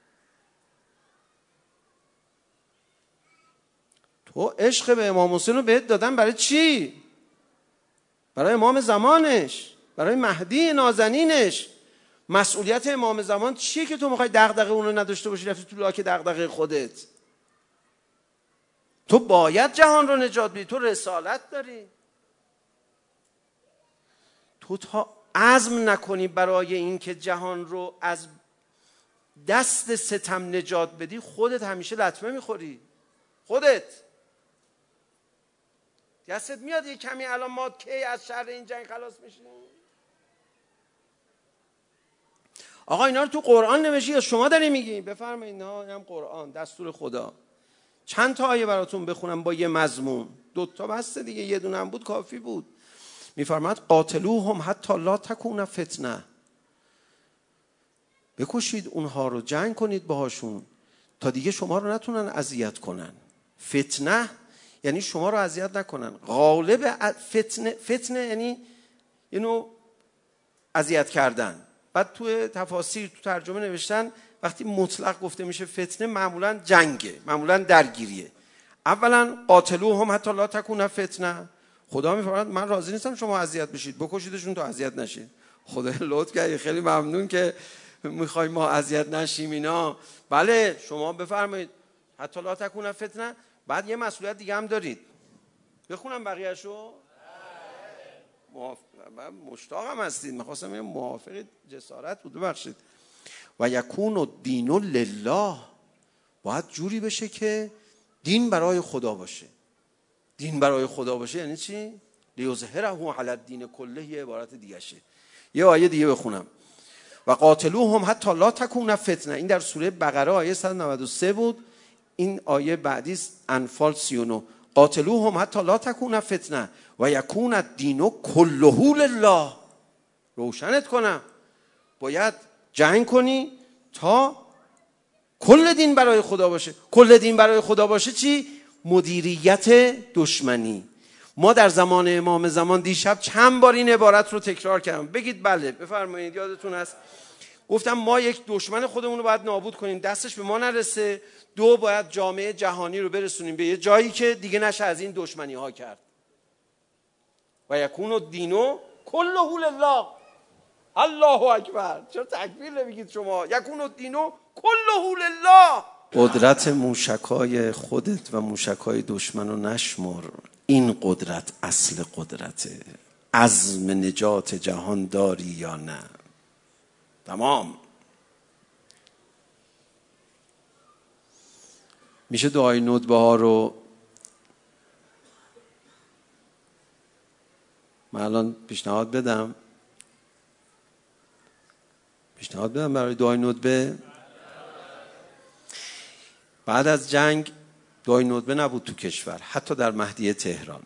تو عشق به امام حسین رو بهت دادن برای چی؟ برای امام زمانش، برای مهدی نازنینش. مسئولیت امام زمان چیه که تو میخوای دغدغه اون رو نداشته باشی، رفتی تو لاک دغدغه خودت؟ تو باید جهان رو نجات بدی، تو رسالت داری. تو تا عزم نکنی برای این که جهان رو از دست ستم نجات بدی، خودت همیشه لطمه میخوری. خودت دستت میاد یه کمی الان ما کی از شر این جنگ خلاص میشیم؟ آقا اینا رو تو قرآن نوشتی یا شما داری میگی؟ بفرمایید. نه اینم قرآن، دستور خدا. چند تا آیه براتون بخونم با یه مضمون. دو تا بسته دیگه، یه دونه هم بود کافی بود. میفرماد قاتلوهم حتی لا تکون فتنه، بکشید اونها رو، جنگ کنید باهاشون تا دیگه شما رو نتونن اذیت کنن. فتنه یعنی شما رو اذیت نکنن. غالب فتنه، فتنه یعنی یه نوع اذیت کردن. بعد توی تفاسیر تو ترجمه نوشتن وقتی مطلق گفته میشه فتنه معمولا جنگه، معمولا درگیریه. اولا قاتلوهم حتی لا تکون فتنه، خدا میفرماید من راضی نیستم شما اذیت بشید، بکشیدشون تا اذیت نشید. خدا لطف کرد، خیلی ممنون که میخوایم ما اذیت نشیم اینا. بله شما بفرمایید حتی لا تکون فتنه. بعد یه مسئولیت دیگه هم دارید. بخونم بقیه‌شو. موافق مشتاقم هستید، می‌خواستم بگم موافق جسارت بود، ببخشید. و یکون الدین لله، باید جوری بشه که دین برای خدا باشه. دین برای خدا باشه یعنی چی؟ لیظهره علی الدین کله، یه عبارت دیگه شه. یه آیه دیگه بخونم. و قاتلوهم حتی لا تکون فتنه، این در سوره بقره آیه صد و نود و سه بود. این آیه بعدی انفال سی و نه. قاتلوهم حتی لا تکون فتنه و یکون الدین کله لله. روشنت کنم، باید جنگ کنی تا کل دین برای خدا باشه. کل دین برای خدا باشه چی؟ مدیریت دشمنی. ما در زمان امام زمان دیشب چند بار این عبارت رو تکرار کردم. بگید بله، بفرمایید. یادتون هست گفتم ما یک دشمن خودمون رو باید نابود کنیم، دستش به ما نرسه. دو، باید جامعه جهانی رو برسونیم به یه جایی که دیگه نشه از این دشمنی ها کرد. و یکون الدین کله لله. الله اکبر. چرا تکبیر نمیگید شما؟ یکون الدین کله لله. قدرت موشکای خودت و موشکای دشمن رو نشمر. این قدرت اصل قدرته. عزم نجات جهان داری یا نه؟ تمام. میشه دعای ندبه ها رو من الان پیشنهاد بدم پیشنهاد بدم برای دعای ندبه؟ بعد از جنگ دعای ندبه نبود تو کشور، حتی در مهدیه تهران.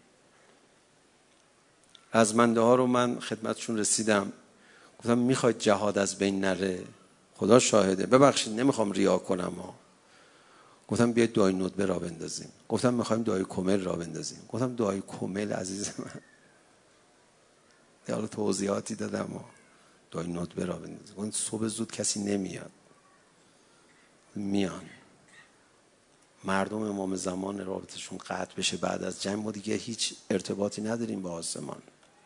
رزمنده ها رو من خدمتشون رسیدم، گفتم میخواید جهاد از بین نره؟ خدا شاهده، ببخشید نمیخوام ریا کنم ها. گفتم بیاید دعای ندبه را بندازیم. گفتم میخوایم دعای کمل را بندازیم. گفتم دعای کمل عزیز من، حالا توضیحاتی دادم ها. دعای ندبه را بندازیم. گفتم صبح زود کسی نمیاد. میان مردم امام زمان رابطشون قطع بشه بعد از جنگ، ما دیگه هیچ ارتباطی نداریم با آسمان.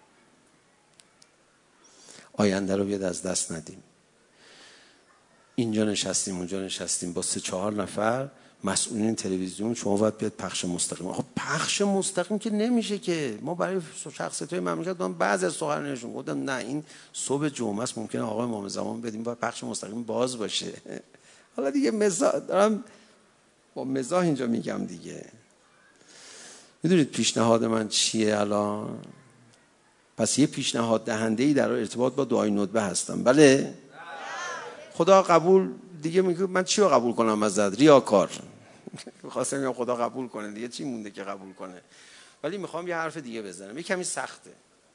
آینده رو بیاد از دست ندیم. اینجا نشستیم اونجا نشستیم با سه چهار نفر مسئولین تلویزیون، شما باید بیاد پخش مستقیم. آقا پخش مستقیم که نمیشه که. ما برای شخصیت‌های مملکت من بعضی از سخنرانیشون گفتم نه این صبح جمعه است، ممکنه آقا امام زمان بدیم باید پخش مستقیم باز باشه. حالا دیگه مزاح دارم، با مزاح اینجا میگم دیگه. میدونید پیشنهاد من چیه الان؟ پس یه پیشنهاد دهنده‌ای در ارتباط با دعای ندبه هستم. بله؟ خدا قبول دیگه میگه من چی رو قبول کنم ازت؟ ریاکار. می‌خواستم بگم خدا قبول کنه دیگه، چی مونده که قبول کنه؟ ولی میخوام یه حرف دیگه بزنم، یه کمی سخته.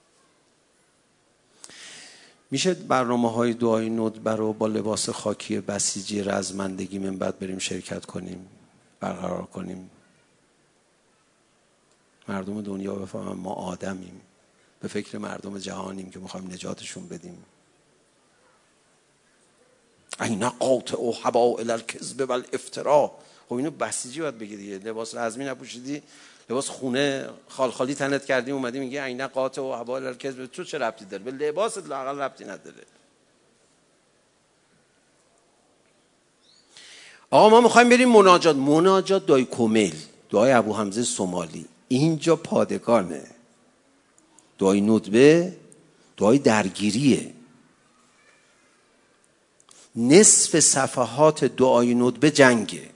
میشه برنامه‌های دعای ندبه رو با لباس خاکی بسیجی رزمندگی من بعد بریم شرکت کنیم، برقرار کنیم؟ مردم دنیا بفهمن ما آدمیم، به فکر مردم جهانیم که میخوایم نجاتشون بدیم. این قاطع و حبائل الکذب والافتراء. خب اینو بسیجی باید بگی دیگه. لباس رزمی نپوشیدی، لباس خونه خال خالی تنت کردی اومدی میگی این قاطع و حبائل الکذب. تو چه ربطی داره؟ به لباست لااقل ربطی نداره. آقا ما میخوایم بریم مناجات. مناجات دعای کمل، دعای ابو حمزه سومالی، اینجا پادگانه. دعای ندبه دعای درگیریه. نصف صفحات دعای ندبه جنگه.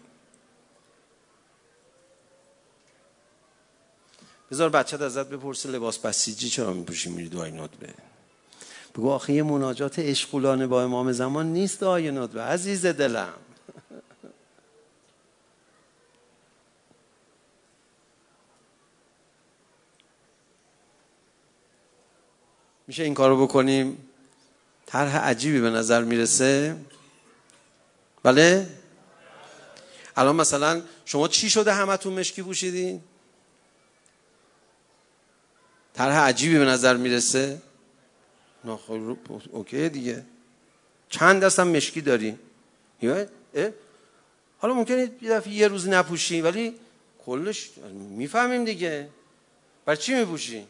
بذار بچت ازت بپرسه لباس بسیجی چرا میپوشی میری دعای ندبه؟ بگو آخه یه مناجات عشقولانه با امام زمان نیست آیه ندوه عزیز دلم. میشه این کارو بکنیم؟ طرح عجیبی به نظر میرسه. بله؟ الان مثلا شما چی شده همتون مشکی پوشیدین؟ طرح عجیبی به نظر میرسه؟ نه خب اوکی دیگه. چند دست هم مشکی داری؟ حالا ممکنه یه دفعه یه روز نپوشی ولی کلش میفهمیم دیگه. برای چی میپوشی؟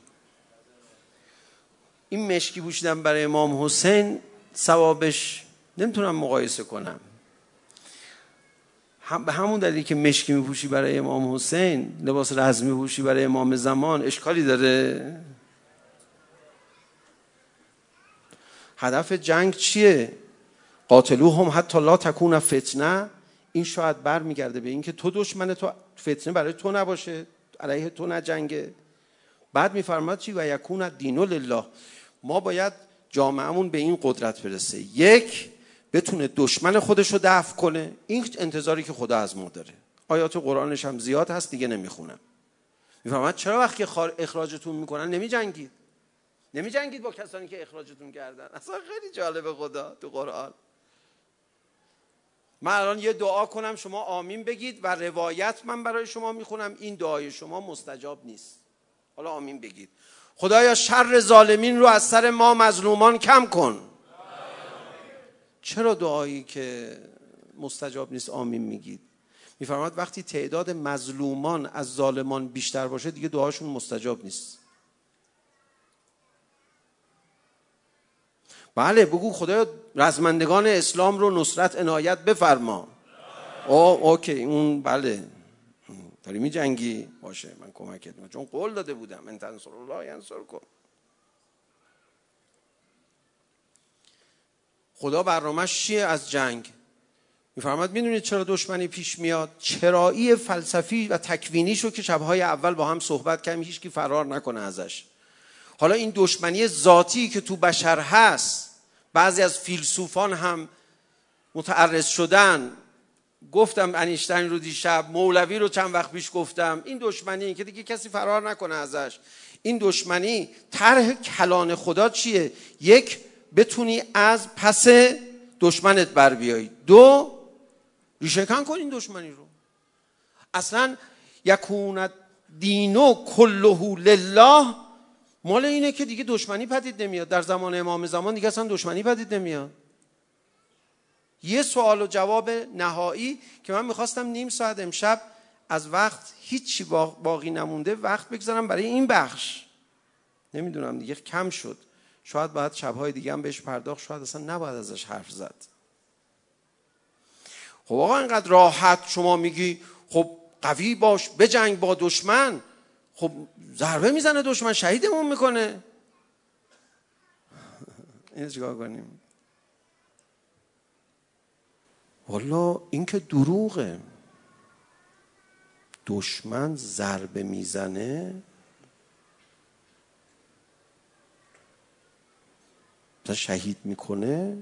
این مشکی پوشیدن برای امام حسین ثوابش نمیتونم مقایسه کنم. هم به همون دلیلی که مشکی میپوشی برای امام حسین، لباس رزمی میپوشی برای امام زمان، اشکالی داره؟ هدف جنگ چیه؟ قاتلوهم حتی لا تکون فتنه. این شاید برمیگرده به این که تو دشمن تو فتنه برای تو نباشه، علیه تو نجنگه. بعد میفرماد چی؟ و یکون الدین لله. ما باید جامعهمون به این قدرت برسه، یک بتونه دشمن خودش رو دفع کنه. این انتظاری که خدا از ما داره. آیات قرآنش هم زیاد هست دیگه نمیخونم. میفرماد چرا وقتی اخراجتون میکنن نمی جنگید؟ نمی جنگید با کسانی که اخراجتون کردن؟ اصلا خیلی جالبه خدا تو قرآن. من الان یه دعا کنم شما آمین بگید و روایت من برای شما میخونم، این دعای شما مستجاب نیست. حالا آمین بگید. خدایا شر ظالمین رو از سر ما مظلومان کم کن. چرا دعایی که مستجاب نیست آمین میگید؟ میفرماد وقتی تعداد مظلومان از ظالمان بیشتر باشه دیگه دعاشون مستجاب نیست. بله بگو خدایا رزمندگان اسلام رو نصرت عنایت بفرما. او اوکی اون بله داری می جنگی باشه من کمکت میکنم چون قول داده بودم ان تنصر الله ینصرکم. خدا برنامه‌اش چیه از جنگ؟ میفرماد میدونید چرا دشمنی پیش میاد؟ چرایی فلسفی و تکوینیشو که شبهای اول با هم صحبت کردیم هیچ کی فرار نکنه ازش. حالا این دشمنی ذاتی که تو بشر هست، بعضی از فیلسوفان هم متعرض شدن. گفتم انیشتین رو دیشب، مولوی رو چند وقت پیش گفتم. این دشمنی که دیگه کسی فرار نکنه ازش، این دشمنی طرح کلان خدا چیه؟ یک بتونی از پس دشمنت بر بیایی، دو ریشه کن کن این دشمنی رو. اصلا یکون دینو کله لله مال اینه که دیگه دشمنی پدید نمیاد. در زمان امام زمان دیگه اصلا دشمنی پدید نمیاد. یه سوال و جواب نهایی که من میخواستم نیم ساعت امشب از وقت هیچی باقی نمونده وقت بگذارم برای این بخش. نمیدونم دیگه کم شد. شاید باید شبهای دیگه هم بهش پرداخت، شاید اصلا نباید ازش حرف زد. خب آقا اینقدر راحت شما میگی خب قوی باش بجنگ با دشمن، خب ضربه میزنه دشمن شهیدمون میکنه، این چیکار کنیم؟ والا این که دروغه. دشمن ضربه میزنه مثلا شهید میکنه.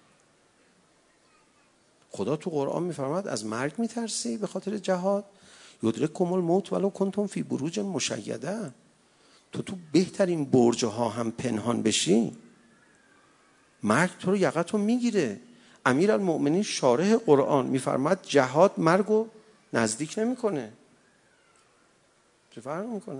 خدا تو قرآن میفرماد از مرگ میترسی به خاطر جهاد؟ یدرککم الموت ولو کنتم فی بروج مشیده. تو تو بهترین برج ها هم پنهان بشی مرگ تو رو یقتو میگیره. امیرالمؤمنین شارح قرآن میفرماد جهاد مرگو نزدیک نمیکنه. چه فرق میکنه؟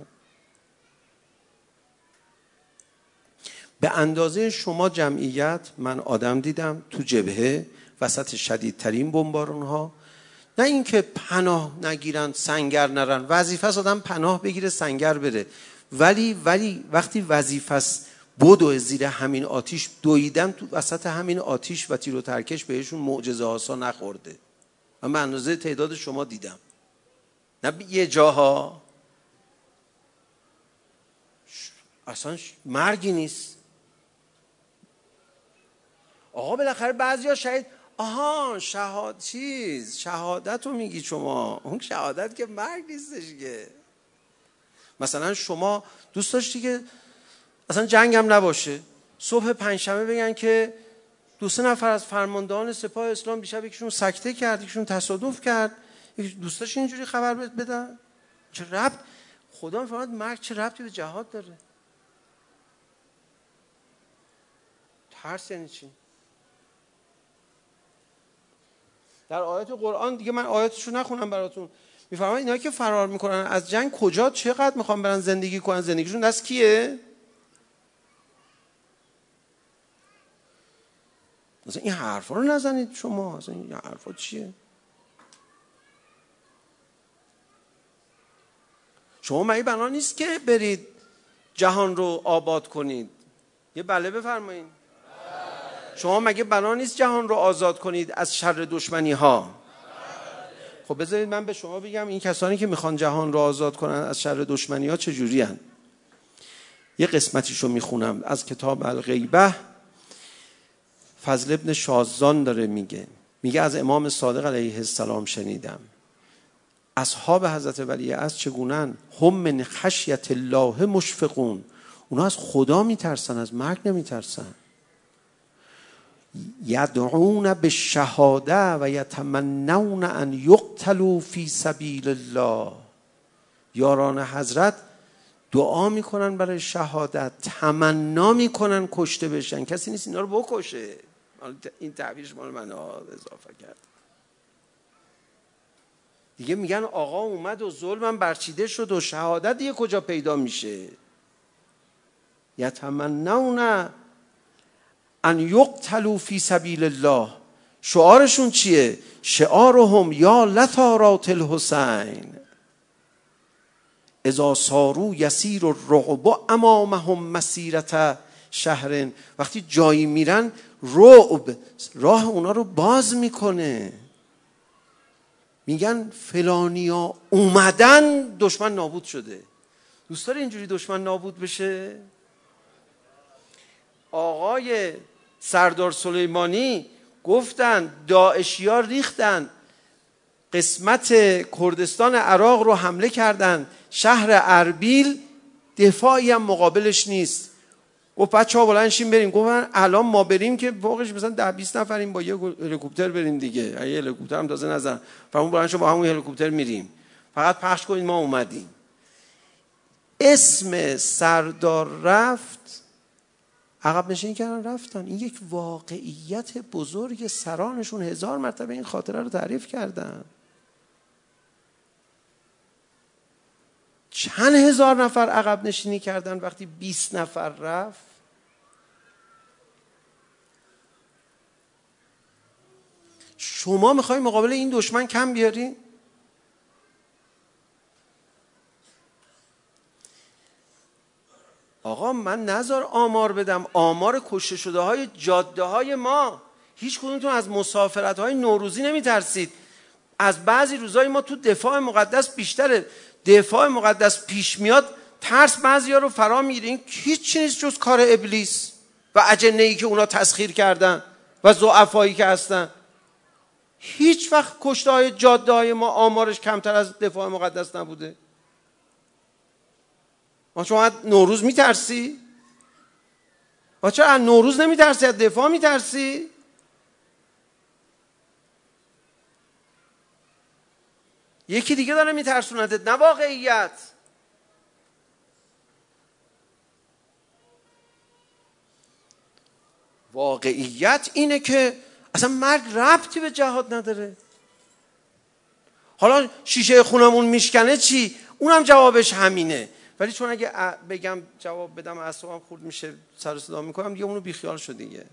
به اندازه شما جمعیت من آدم دیدم تو جبهه وسط شدیدترین بمبارون ها، نه اینکه پناه نگیرن سنگر نرن، وظیفه است آدم پناه بگیره سنگر بره، ولی ولی وقتی وظیفه است بدو زیر همین آتیش دویدن تو وسط همین آتیش و تیر و ترکش بهشون معجزه آسا نخورده. من به اندازه تعداد شما دیدم، نه یه جاها اصلا مرگی نیست. آقا بالاخره بعضیا شهید، آها شهاد چیز شهادت رو میگی شما، اون شهادت که مرگ نیستش که. مثلا شما دوست داشتی که اصلا جنگ هم نباشه، صبح پنجشنبه بگن که دو سه نفر از فرماندهان سپاه اسلام دیشب یکیشون سکته کرد، یکیشون تصادف کرد، دوستاش اینجوری خبر بدن. چه ربط؟ خدا میفرماید مرگ چه ربطی به جهاد داره؟ ترس یعنی چی؟ در آیات قرآن دیگه من آیاتشو نخونم براتون، میفرماید اینا که فرار میکنن از جنگ کجا چقدر میخوان برن زندگی کنن؟ زندگیشون دست کیه؟ مثلا این حرفا رو نزنید شما، مثلا این حرفا چیه؟ شما مگه بنا نیست که برید جهان رو آباد کنید؟ یه بله بفرمایید. شما مگه بنا نیست جهان رو آزاد کنید از شر دشمنی ها؟ خب بذارید من به شما بگم این کسانی که میخوان جهان رو آزاد کنن از شر دشمنی ها چجوری هن؟ یه قسمتیشو میخونم از کتاب الغیبه. فضل ابن شازان داره میگه میگه از امام صادق علیه السلام شنیدم اصحاب حضرت ولی از چگونن؟ هم من خشیت الله مشفقون، اونا از خدا میترسن، از مرگ نمیترسن. یدعون بالشهاده و یتمنون ان یقتلوا فی سبیل الله. یاران حضرت دعا میکنن برای شهادت، تمنا میکنن کشته بشن. کسی نیست اینا رو بکشه. این تعبیرش مال من اضافه کرد. دیگه میگن آقا اومد و ظلمم برچیده شد و شهادت دیگه کجا پیدا میشه؟ یتمنون ان یقتلوا فی سبیل الله. شعارشون چیه؟ شعارهم یا لطارات الحسین اذا صاروا یسیر الرعب امامهم مسیرت شهر. وقتی جایی میرن رعب راه اونا رو باز میکنه. میگن فلانیا اومدن دشمن نابود شده. دوست داره اینجوری دشمن نابود بشه؟ آقای سردار سلیمانی گفتن داعشی‌ها ریختن قسمت کردستان عراق رو حمله کردن، شهر اربیل دفاعی هم مقابلش نیست. گفت بچه‌ها بلند شیم بریم. گفتن الان ما بریم که فوقش مثلا ده بیست نفریم با یه هلیکوپتر بریم دیگه. اگه هلیکوپتر هم تازه نزن فرمون بلند شو با همون هلیکوپتر میریم، فقط پخش کنید ما اومدیم. اسم سردار رفت، عقب نشینی کردن رفتن. این یک واقعیت بزرگ. سرانشون هزار مرتبه این خاطره رو تعریف کردن. چند هزار نفر عقب نشینی کردن وقتی بیست نفر رفت. شما میخوای مقابل این دشمن کم بیاری؟ آقا من نذار آمار بدم. آمار کشته شده های جاده های ما، هیچ کدومتون از مسافرت های نوروزی نمیترسید؟ از بعضی روزای ما تو دفاع مقدس بیشتره. دفاع مقدس پیش میاد ترس بعضیا رو فرا میگیره. این هیچ چیز نیست جز کار ابلیس و اجنه‌ای که اونا تسخیر کردن و ضعفایی که هستن. هیچ وقت کشته های جاده های ما آمارش کمتر از دفاع مقدس نبوده. ما شما از نوروز میترسی؟ ما چرا از نوروز نمیترسی؟ از دفاع میترسی؟ یکی دیگه داره میترسوندت، نه واقعیت. واقعیت اینه که اصلا مرگ ربطی به جهاد نداره. حالا شیشه خونمون میشکنه چی؟ اونم جوابش همینه. ولی چون اگه بگم جواب بدم اعصابم خورد میشه، سر و صدا میکنم دیگه، اونو بیخیال شد دیگه.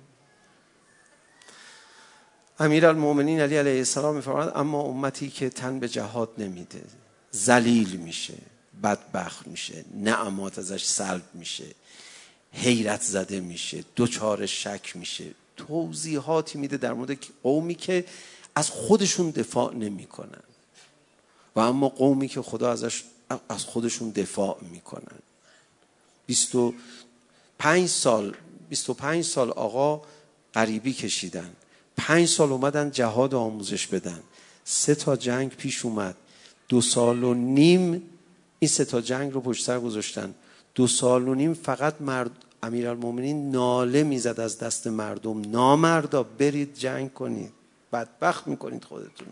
امیرالمومنین علی علیه السلام میفرماید اما امتی که تن به جهاد نمیده ذلیل میشه، بدبخت میشه، نعمات ازش سلب میشه، حیرت زده میشه، دوچار شک میشه. توضیحاتی میده در مورد قومی که از خودشون دفاع نمیکنن و اما قومی که خدا ازش از خودشون دفاع میکنن. بیست و پنج سال بیست و پنج سال آقا غریبی کشیدن، پنج سال اومدن جهاد آموزش بدن، سه تا جنگ پیش اومد، دو سال و نیم این سه تا جنگ رو پشت سر گذاشتن. دو سال و نیم فقط مرد امیرالمومنین ناله میزد از دست مردم، نامردا برید جنگ کنید، بدبخت میکنید خودتون.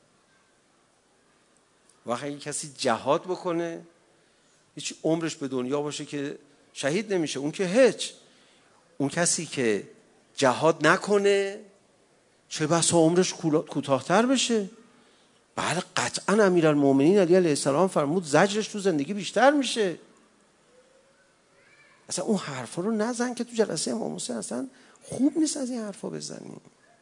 وقتی اگه کسی جهاد بکنه هیچ عمرش به دنیا باشه که شهید نمیشه، اون که هیچ. اون کسی که جهاد نکنه چه بسا عمرش کوتاه‌تر بشه. بله قطعا امیرالمومنین علی علیه السلام فرمود زجرش تو زندگی بیشتر میشه. اصلا اون حرفا رو نزن که تو جلسه امام حسین اصلا خوب نیست از این حرفا بزنی.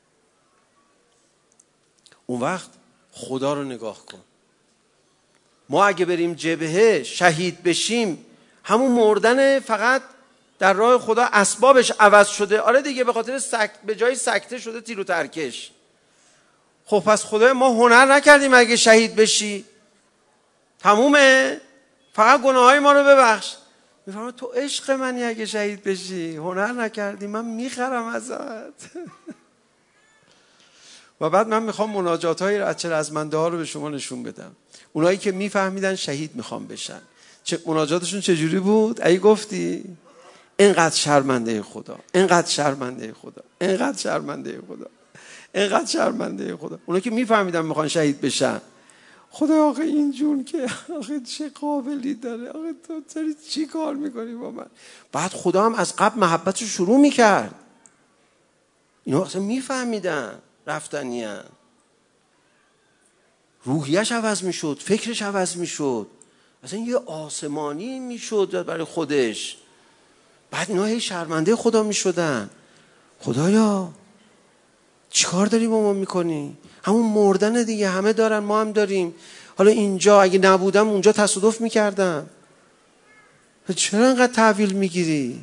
اون وقت خدا رو نگاه کن. ما اگه بریم جبهه شهید بشیم همون مردن فقط در راه خدا اسبابش عوض شده. آره دیگه، به خاطر سکت به جای سکته شده تیر و ترکش. خب پس خدای ما هنر نکردیم اگه شهید بشی تمومه، فقط گناههای ما رو ببخش. میفهمم تو عشق منی اگه شهید بشی، هنر نکردی من میخرم ازت. و بعد من میخوام مناجات های رچه رزمنده ها رو به شما نشون بدم. اونایی که میفهمیدن شهید میخوام بشن چه مناجاتشون چجوری بود؟ ای گفتی اینقدر شرمنده خدا، اینقدر شرمنده خدا، اینقدر شرمنده خدا، اینقدر شرمنده خدا. اونایی که میفهمیدن میخوان شهید بشن، خدا آخه این جون که آخه چه قابلی داره، آخه تو داری چی کار میکنی با من؟ بعد خدا هم از قبل محبت رو شروع میکرد. اینا اصلا میفهمیدن رفتنیان، روحیش عوض میشد، فکرش عوض میشد، اصلا یه آسمانی میشد برای خودش. بعد اینا هی شرمنده خدا میشدن. خدایا چی کار داری با ما میکنی؟ همون مردن دیگه، همه دارن ما هم داریم. حالا اینجا اگه نبودم اونجا تصادف میکردم. چرا انقدر تحویل میگیری؟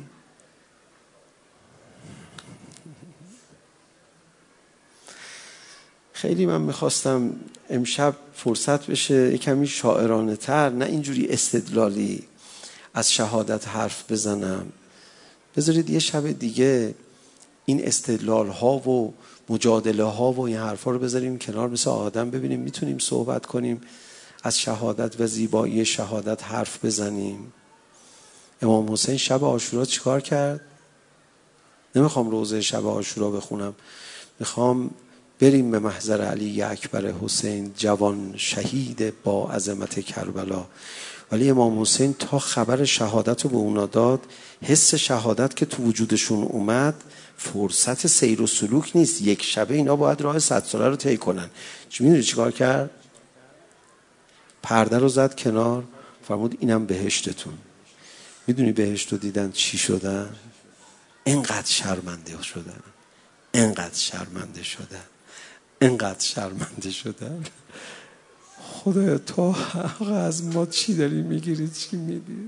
خیلی من میخواستم امشب فرصت بشه کمی شاعرانه تر، نه اینجوری استدلالی از شهادت حرف بزنم. بذارید یه شب دیگه این استدلال ها و مجادله ها و این حرفا رو بذاریم کنار، مثل آدم ببینیم میتونیم صحبت کنیم از شهادت و زیبایی شهادت حرف بزنیم. امام حسین شب عاشورا چیکار کرد؟ نمیخوام روزه شب عاشورا بخونم، میخوام بریم به محضر علی اکبر حسین جوان شهید با عظمت کربلا. ولی امام حسین تا خبر شهادت رو به اونا داد، حس شهادت که تو وجودشون اومد فرصت سیر و سلوک نیست، یک شبه اینا باید راه صد ساله رو طی کنن. چی میدونی چی کار کرد؟ پرده رو زد کنار، فرمود اینم بهشتتون. میدونی بهشت رو دیدن چی شدن؟ اینقدر شرمنده شدن، اینقدر شرمنده شدن، اینقدر شرمنده شدن. خدایا تو حق از ما چی داری میگیری، چی میدی؟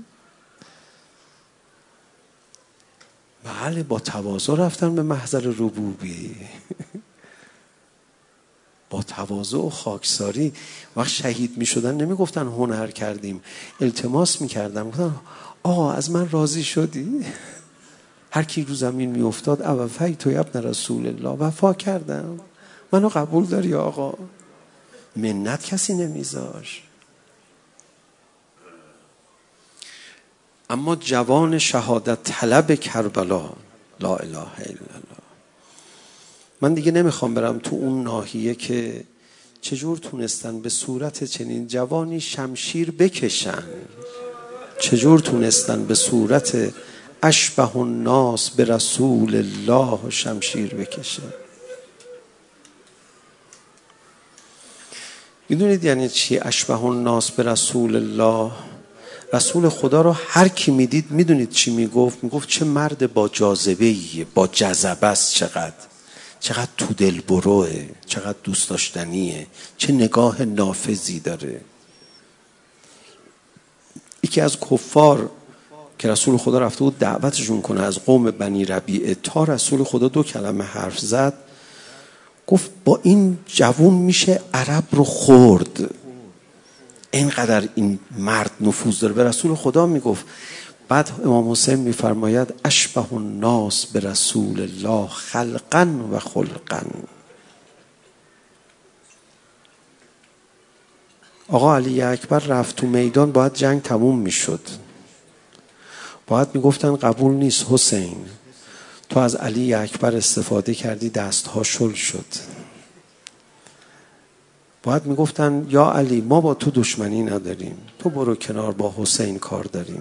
بله با تواضع رفتن به محضر ربوبی، با تواضع و خاکساری. وقت شهید میشدن نمیگفتن هنر کردیم، التماس میکردن، گفتن آقا از من راضی شدی؟ هر کی رو زمین میافتاد اوفی تو ابن رسول الله، وفا کردم، منو قبول داری آقا؟ منت کسی نمیذاش. اما جوان شهادت طلب کربلا، لا اله الا الله. من دیگه نمیخوام برم تو اون ناحیه که چجور تونستن به صورت چنین جوانی شمشیر بکشن، چجور تونستن به صورت اشبه الناس به رسول الله شمشیر بکشن. میدونید یعنی چی اشبه الناس به رسول الله؟ رسول خدا رو هر کی میدید میدونید چی میگفت؟ میگفت چه مرد با جاذبه‌ایه، با جذبه است، چقدر چقدر تو دل بروه، چقدر دوست داشتنیه، چه نگاه نافذی داره. یکی از کفار که رسول خدا رفته بود دعوتشون کنه از قوم بنی ربیعه، تا رسول خدا دو کلمه حرف زد گفت با این جوون میشه عرب رو خورد، اینقدر این مرد نفوذ داره. به رسول خدا میگفت. بعد امام حسین میفرماید اشبه الناس به رسول الله خلقا و خلقا. آقا علی اکبر رفت تو میدان، باید جنگ تموم میشد. باید میگفتن قبول نیست حسین، تو از علی اکبر استفاده کردی دستها شل شد. باید میگفتن یا علی ما با تو دشمنی نداریم، تو برو کنار، با حسین کار داریم.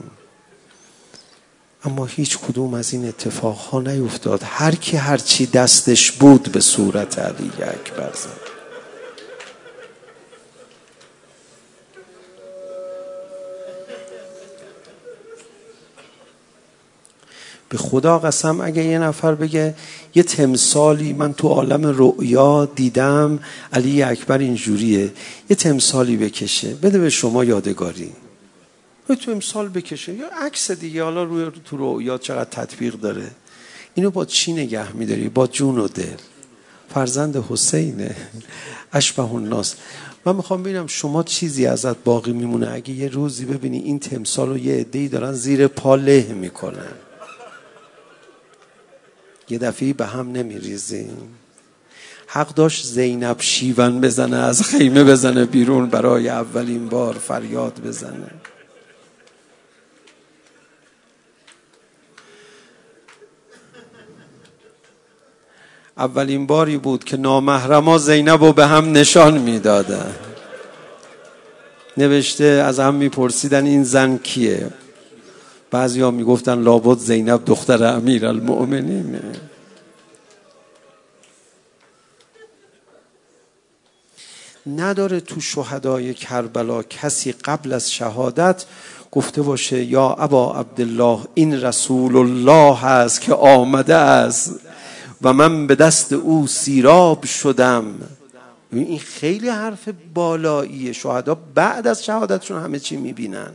اما هیچ کدوم از این اتفاقها نیفتاد. هر کی هر چی دستش بود به صورت علی اکبر زد. به خدا قسم اگه یه نفر بگه یه تمثالی من تو عالم رؤیا دیدم علی اکبر اینجوریه، یه تمثالی بکشه بده به شما یادگاری، یه تمثال بکشه یا عکس دیگه، حالا روی تو رؤیا چقدر تطبیق داره، اینو با چی نگه میداری؟ با جون و دل. فرزند حسینه، اشبه الناس. من میخوام ببینم شما چیزی ازت باقی میمونه اگه یه روزی ببینی این تمثال رو یه عده‌ای دارن زیر پا له میکنن، یه دفعی به هم نمیریزیم؟ حق داشت زینب شیون بزنه، از خیمه بزنه بیرون، برای اولین بار فریاد بزنه. اولین باری بود که نامحرما زینب رو به هم نشان میدادن. نوشته از هم میپرسیدن این زن کیه؟ بعضی ها میگفتن لابد زینب دختر امیر المؤمنینه. نداره تو شهدای کربلا کسی قبل از شهادت گفته باشه یا ابا عبدالله این رسول الله هست که آمده است و من به دست او سیراب شدم. این خیلی حرف بالاییه. شهدا بعد از شهادتشون همه چی میبینن.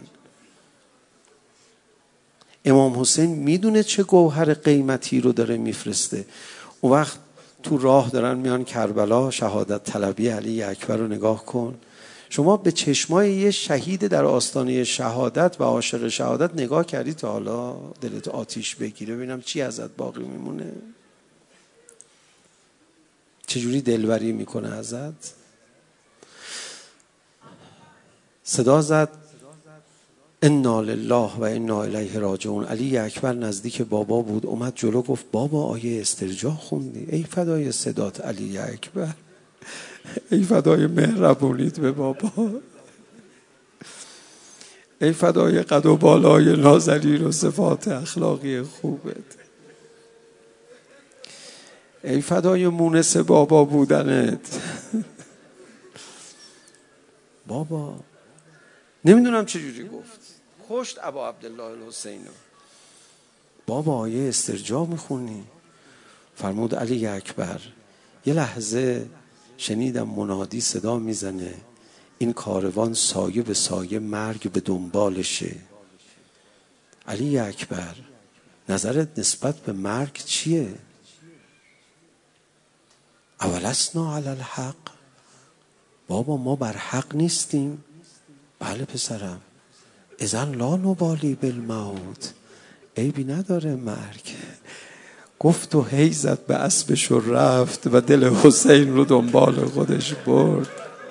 امام حسین میدونه چه گوهر قیمتی رو داره میفرسته. اون وقت تو راه دارن میان کربلا، شهادت طلبی علی اکبر رو نگاه کن. شما به چشمای یه شهید در آستانه شهادت و عاشق شهادت نگاه کردی تا حالا دلت آتیش بگیره ببینم چی ازت باقی میمونه؟ چجوری دلبری میکنه ازت؟ صدا زد انا لله و انا الیه راجعون. علی اکبر نزدیک بابا بود، اومد جلو گفت بابا آیه استرجاع خوندی؟ ای فدای صدات علی اکبر، ای فدای مهربونیت به بابا، ای فدای قد و بالای نازنین و صفات اخلاقی خوبت، ای فدای مونس بابا بودنت. بابا نمیدونم چجوری گفت، کشت ابا عبدالله الحسین. بابا آیه استرجاع میخونی؟ فرمود علی اکبر یه لحظه شنیدم منادی صدا میزنه این کاروان سایه به سایه مرگ به دنبالشه. علی اکبر نظرت نسبت به مرگ چیه؟ اولسنا علی الحق؟ بابا ما بر حق نیستیم؟ بله پسرم. اذن لا نبالی بالموت، عیبی نداره مرگ. گفت و هی زد به اسبش و رفت و دل حسین رو دنبال خودش برد.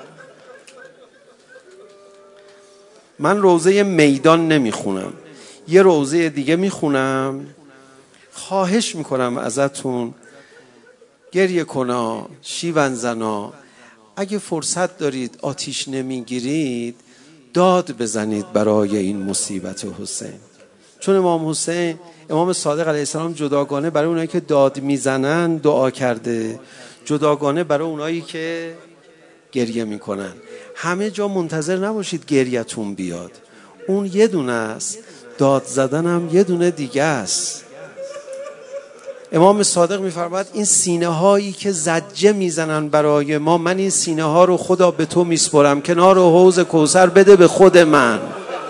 من روزه میدان نمیخونم، یه روزه دیگه میخونم. خواهش میکنم ازتون گریه کنا، شیون زنا، اگه فرصت دارید آتیش نمیگیرید داد بزنید برای این مصیبت حسین. چون امام حسین، امام صادق علیه السلام جداگانه برای اونایی که داد میزنن دعا کرده، جداگانه برای اونایی که گریه میکنن. همه جا منتظر نباشید گریتون بیاد، اون یه دونه است، داد زدن هم یه دونه دیگه است. امام صادق میفرماید این سینه هایی که زجه میزنن برای ما، من این سینه ها رو خدا به تو میسپرم، کنار حوض کوثر بده به خود من،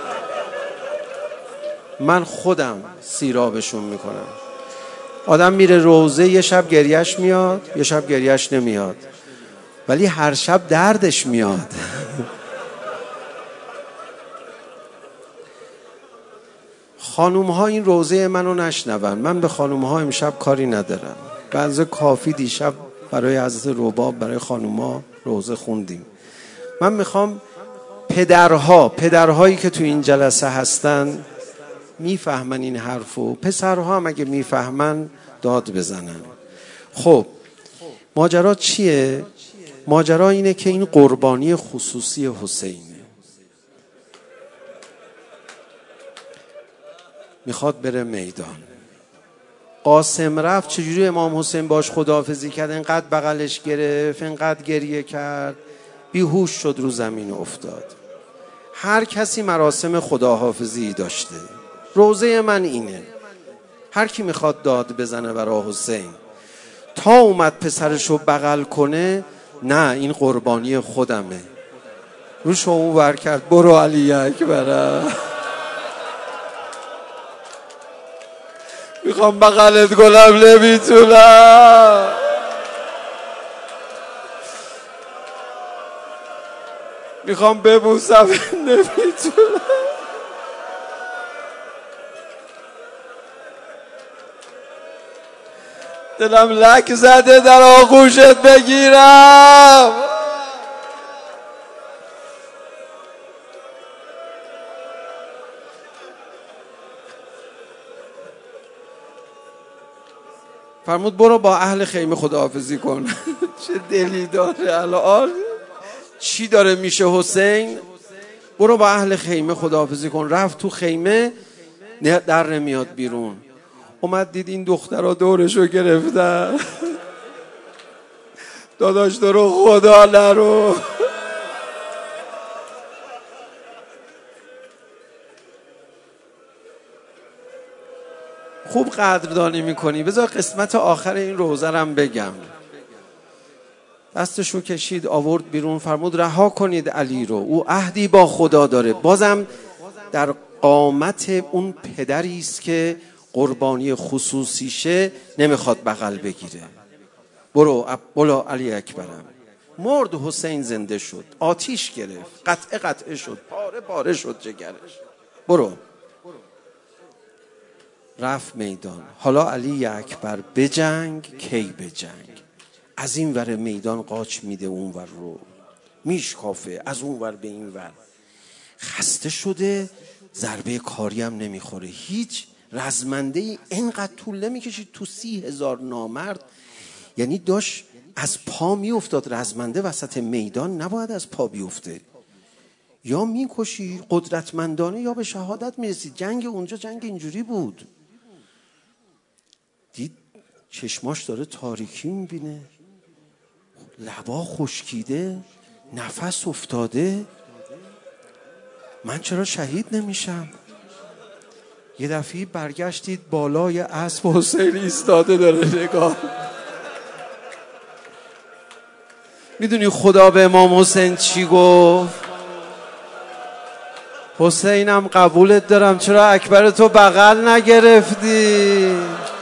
من خودم سیرابشون میکنم. آدم میره روزه، یه شب گریش میاد یه شب گریش نمیاد، ولی هر شب دردش میاد. خانوم ها این روزه منو نشنون، من به خانوم ها امشب کاری ندارم. بنز کافی دیشب برای حضرت رباب برای خانوم ها روزه خوندیم. من میخوام پدرها پدرهایی که تو این جلسه هستن میفهمن این حرفو، پسرها هم اگه میفهمن داد بزنن. خب ماجرا چیه؟ ماجرا اینه که این قربانی خصوصی حسینه، میخواد بره میدان. قاسم رفت، چجوری امام حسین باش خداحافظی کرد؟ اینقدر بغلش گرفت، اینقدر گریه کرد، بیهوش شد، رو زمین افتاد. هر کسی مراسم خداحافظی داشته. روزه من اینه، هر کی میخواد داد بزنه برای حسین، تا اومد پسرشو بغل کنه، نه این قربانی خودمه، روشو اون ور کرد، برو علی اکبره، میخوام بغلت کنم نمیتونم، میخوام ببوسم نمیتونم، دلم لک زده در آغوشت بگیرم. فرمود برو با اهل خیمه خداحافظی کن. چه دلی داره الان، چی داره میشه حسین؟ برو با اهل خیمه خداحافظی کن. رفت تو خیمه، در نمیاد بیرون. اومد دید این دخترها دورشو گرفتن. داداش تو رو خدا نرو. خوب قدردانی میکنی. بذار قسمت آخر این روزه رم بگم. دستشو کشید آورد بیرون، فرمود رها کنید علی رو، او عهدی با خدا داره. بازم در قامت اون پدری است که قربانی خصوصیشه، نمیخواد بغل بگیره. برو برو علی اکبرم. مرد، حسین زنده شد، آتیش گرفت، قطعه قطعه شد، پاره پاره شد جگرش. برو. رفت میدان. حالا علی اکبر بجنگ، کی بجنگ؟ از این ور میدان قاچ میده اون ور رو، میشکافه از اون ور به این ور. خسته شده، ضربه کاری هم نمیخوره، هیچ رزمنده ای اینقدر طول نمیکشید تو سی هزار نامرد. یعنی داشت از پا میافتاد. رزمنده وسط میدان نباید از پا بیفته، یا میکشی قدرتمندانه یا به شهادت میرسید. جنگ اونجا جنگ اینجوری بود. دید چشماش داره تاریکی میبینه، لبا خشکیده، نفس افتاده، من چرا شهید نمیشم؟ یه دفعه برگشتید بالای اسب حسین ایستاده داره نگاه. میدونی خدا به امام حسین چی گفت؟ حسینم قبولت دارم، چرا اکبر تو بغل نگرفتی؟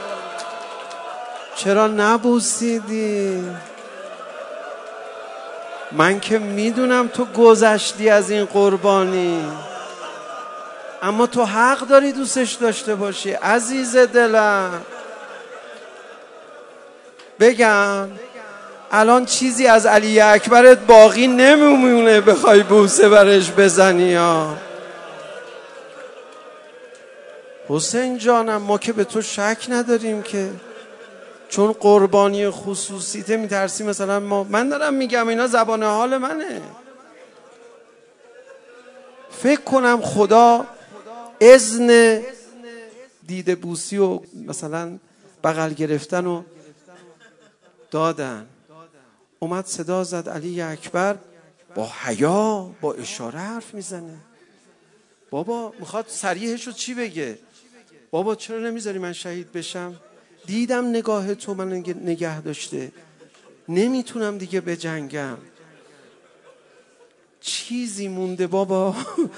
چرا نبوسیدی؟ من که میدونم تو گذشتی از این قربانی، اما تو حق داری دوستش داشته باشی عزیز دلم. بگم الان چیزی از علی اکبرت باقی نمیمونه بخوای بوسه برش بزنی ها. حسین جانم، ما که به تو شک نداریم که، چون قربانی خصوصیته میترسی مثلا ما. من دارم میگم اینا زبان حال منه. فکر کنم خدا اذن دیده بوسی و مثلا بغل گرفتن و دادن. اومد صدا زد علی اکبر با حیا با اشاره حرف میزنه. بابا میخواد صریحش رو چی بگه؟ بابا چرا نمیذاری من شهید بشم؟ دیدم نگاه تو من نگه داشته، نمیتونم دیگه بجنگم. چیزی مونده بابا.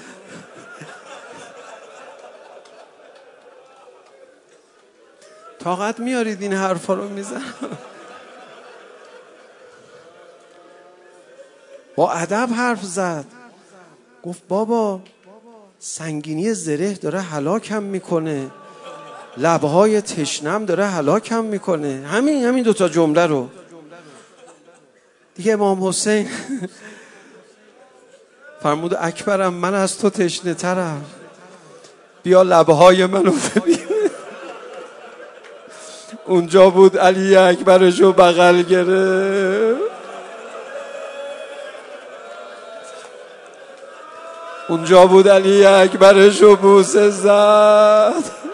طاقت میارید این حرفا رو میزنم؟ با ادب حرف زد. گفت بابا سنگینی زره داره هلاکم میکنه، لبهای تشنم داره هلاکم میکنه. همین همین دوتا جمله رو دیگه امام حسین فرمود اکبرم من از تو تشنه ترم. بیا لبهای منو ببین. اونجا بود علی اکبرشو بغل گرفت، اونجا بود علی اکبرشو بوسه زد.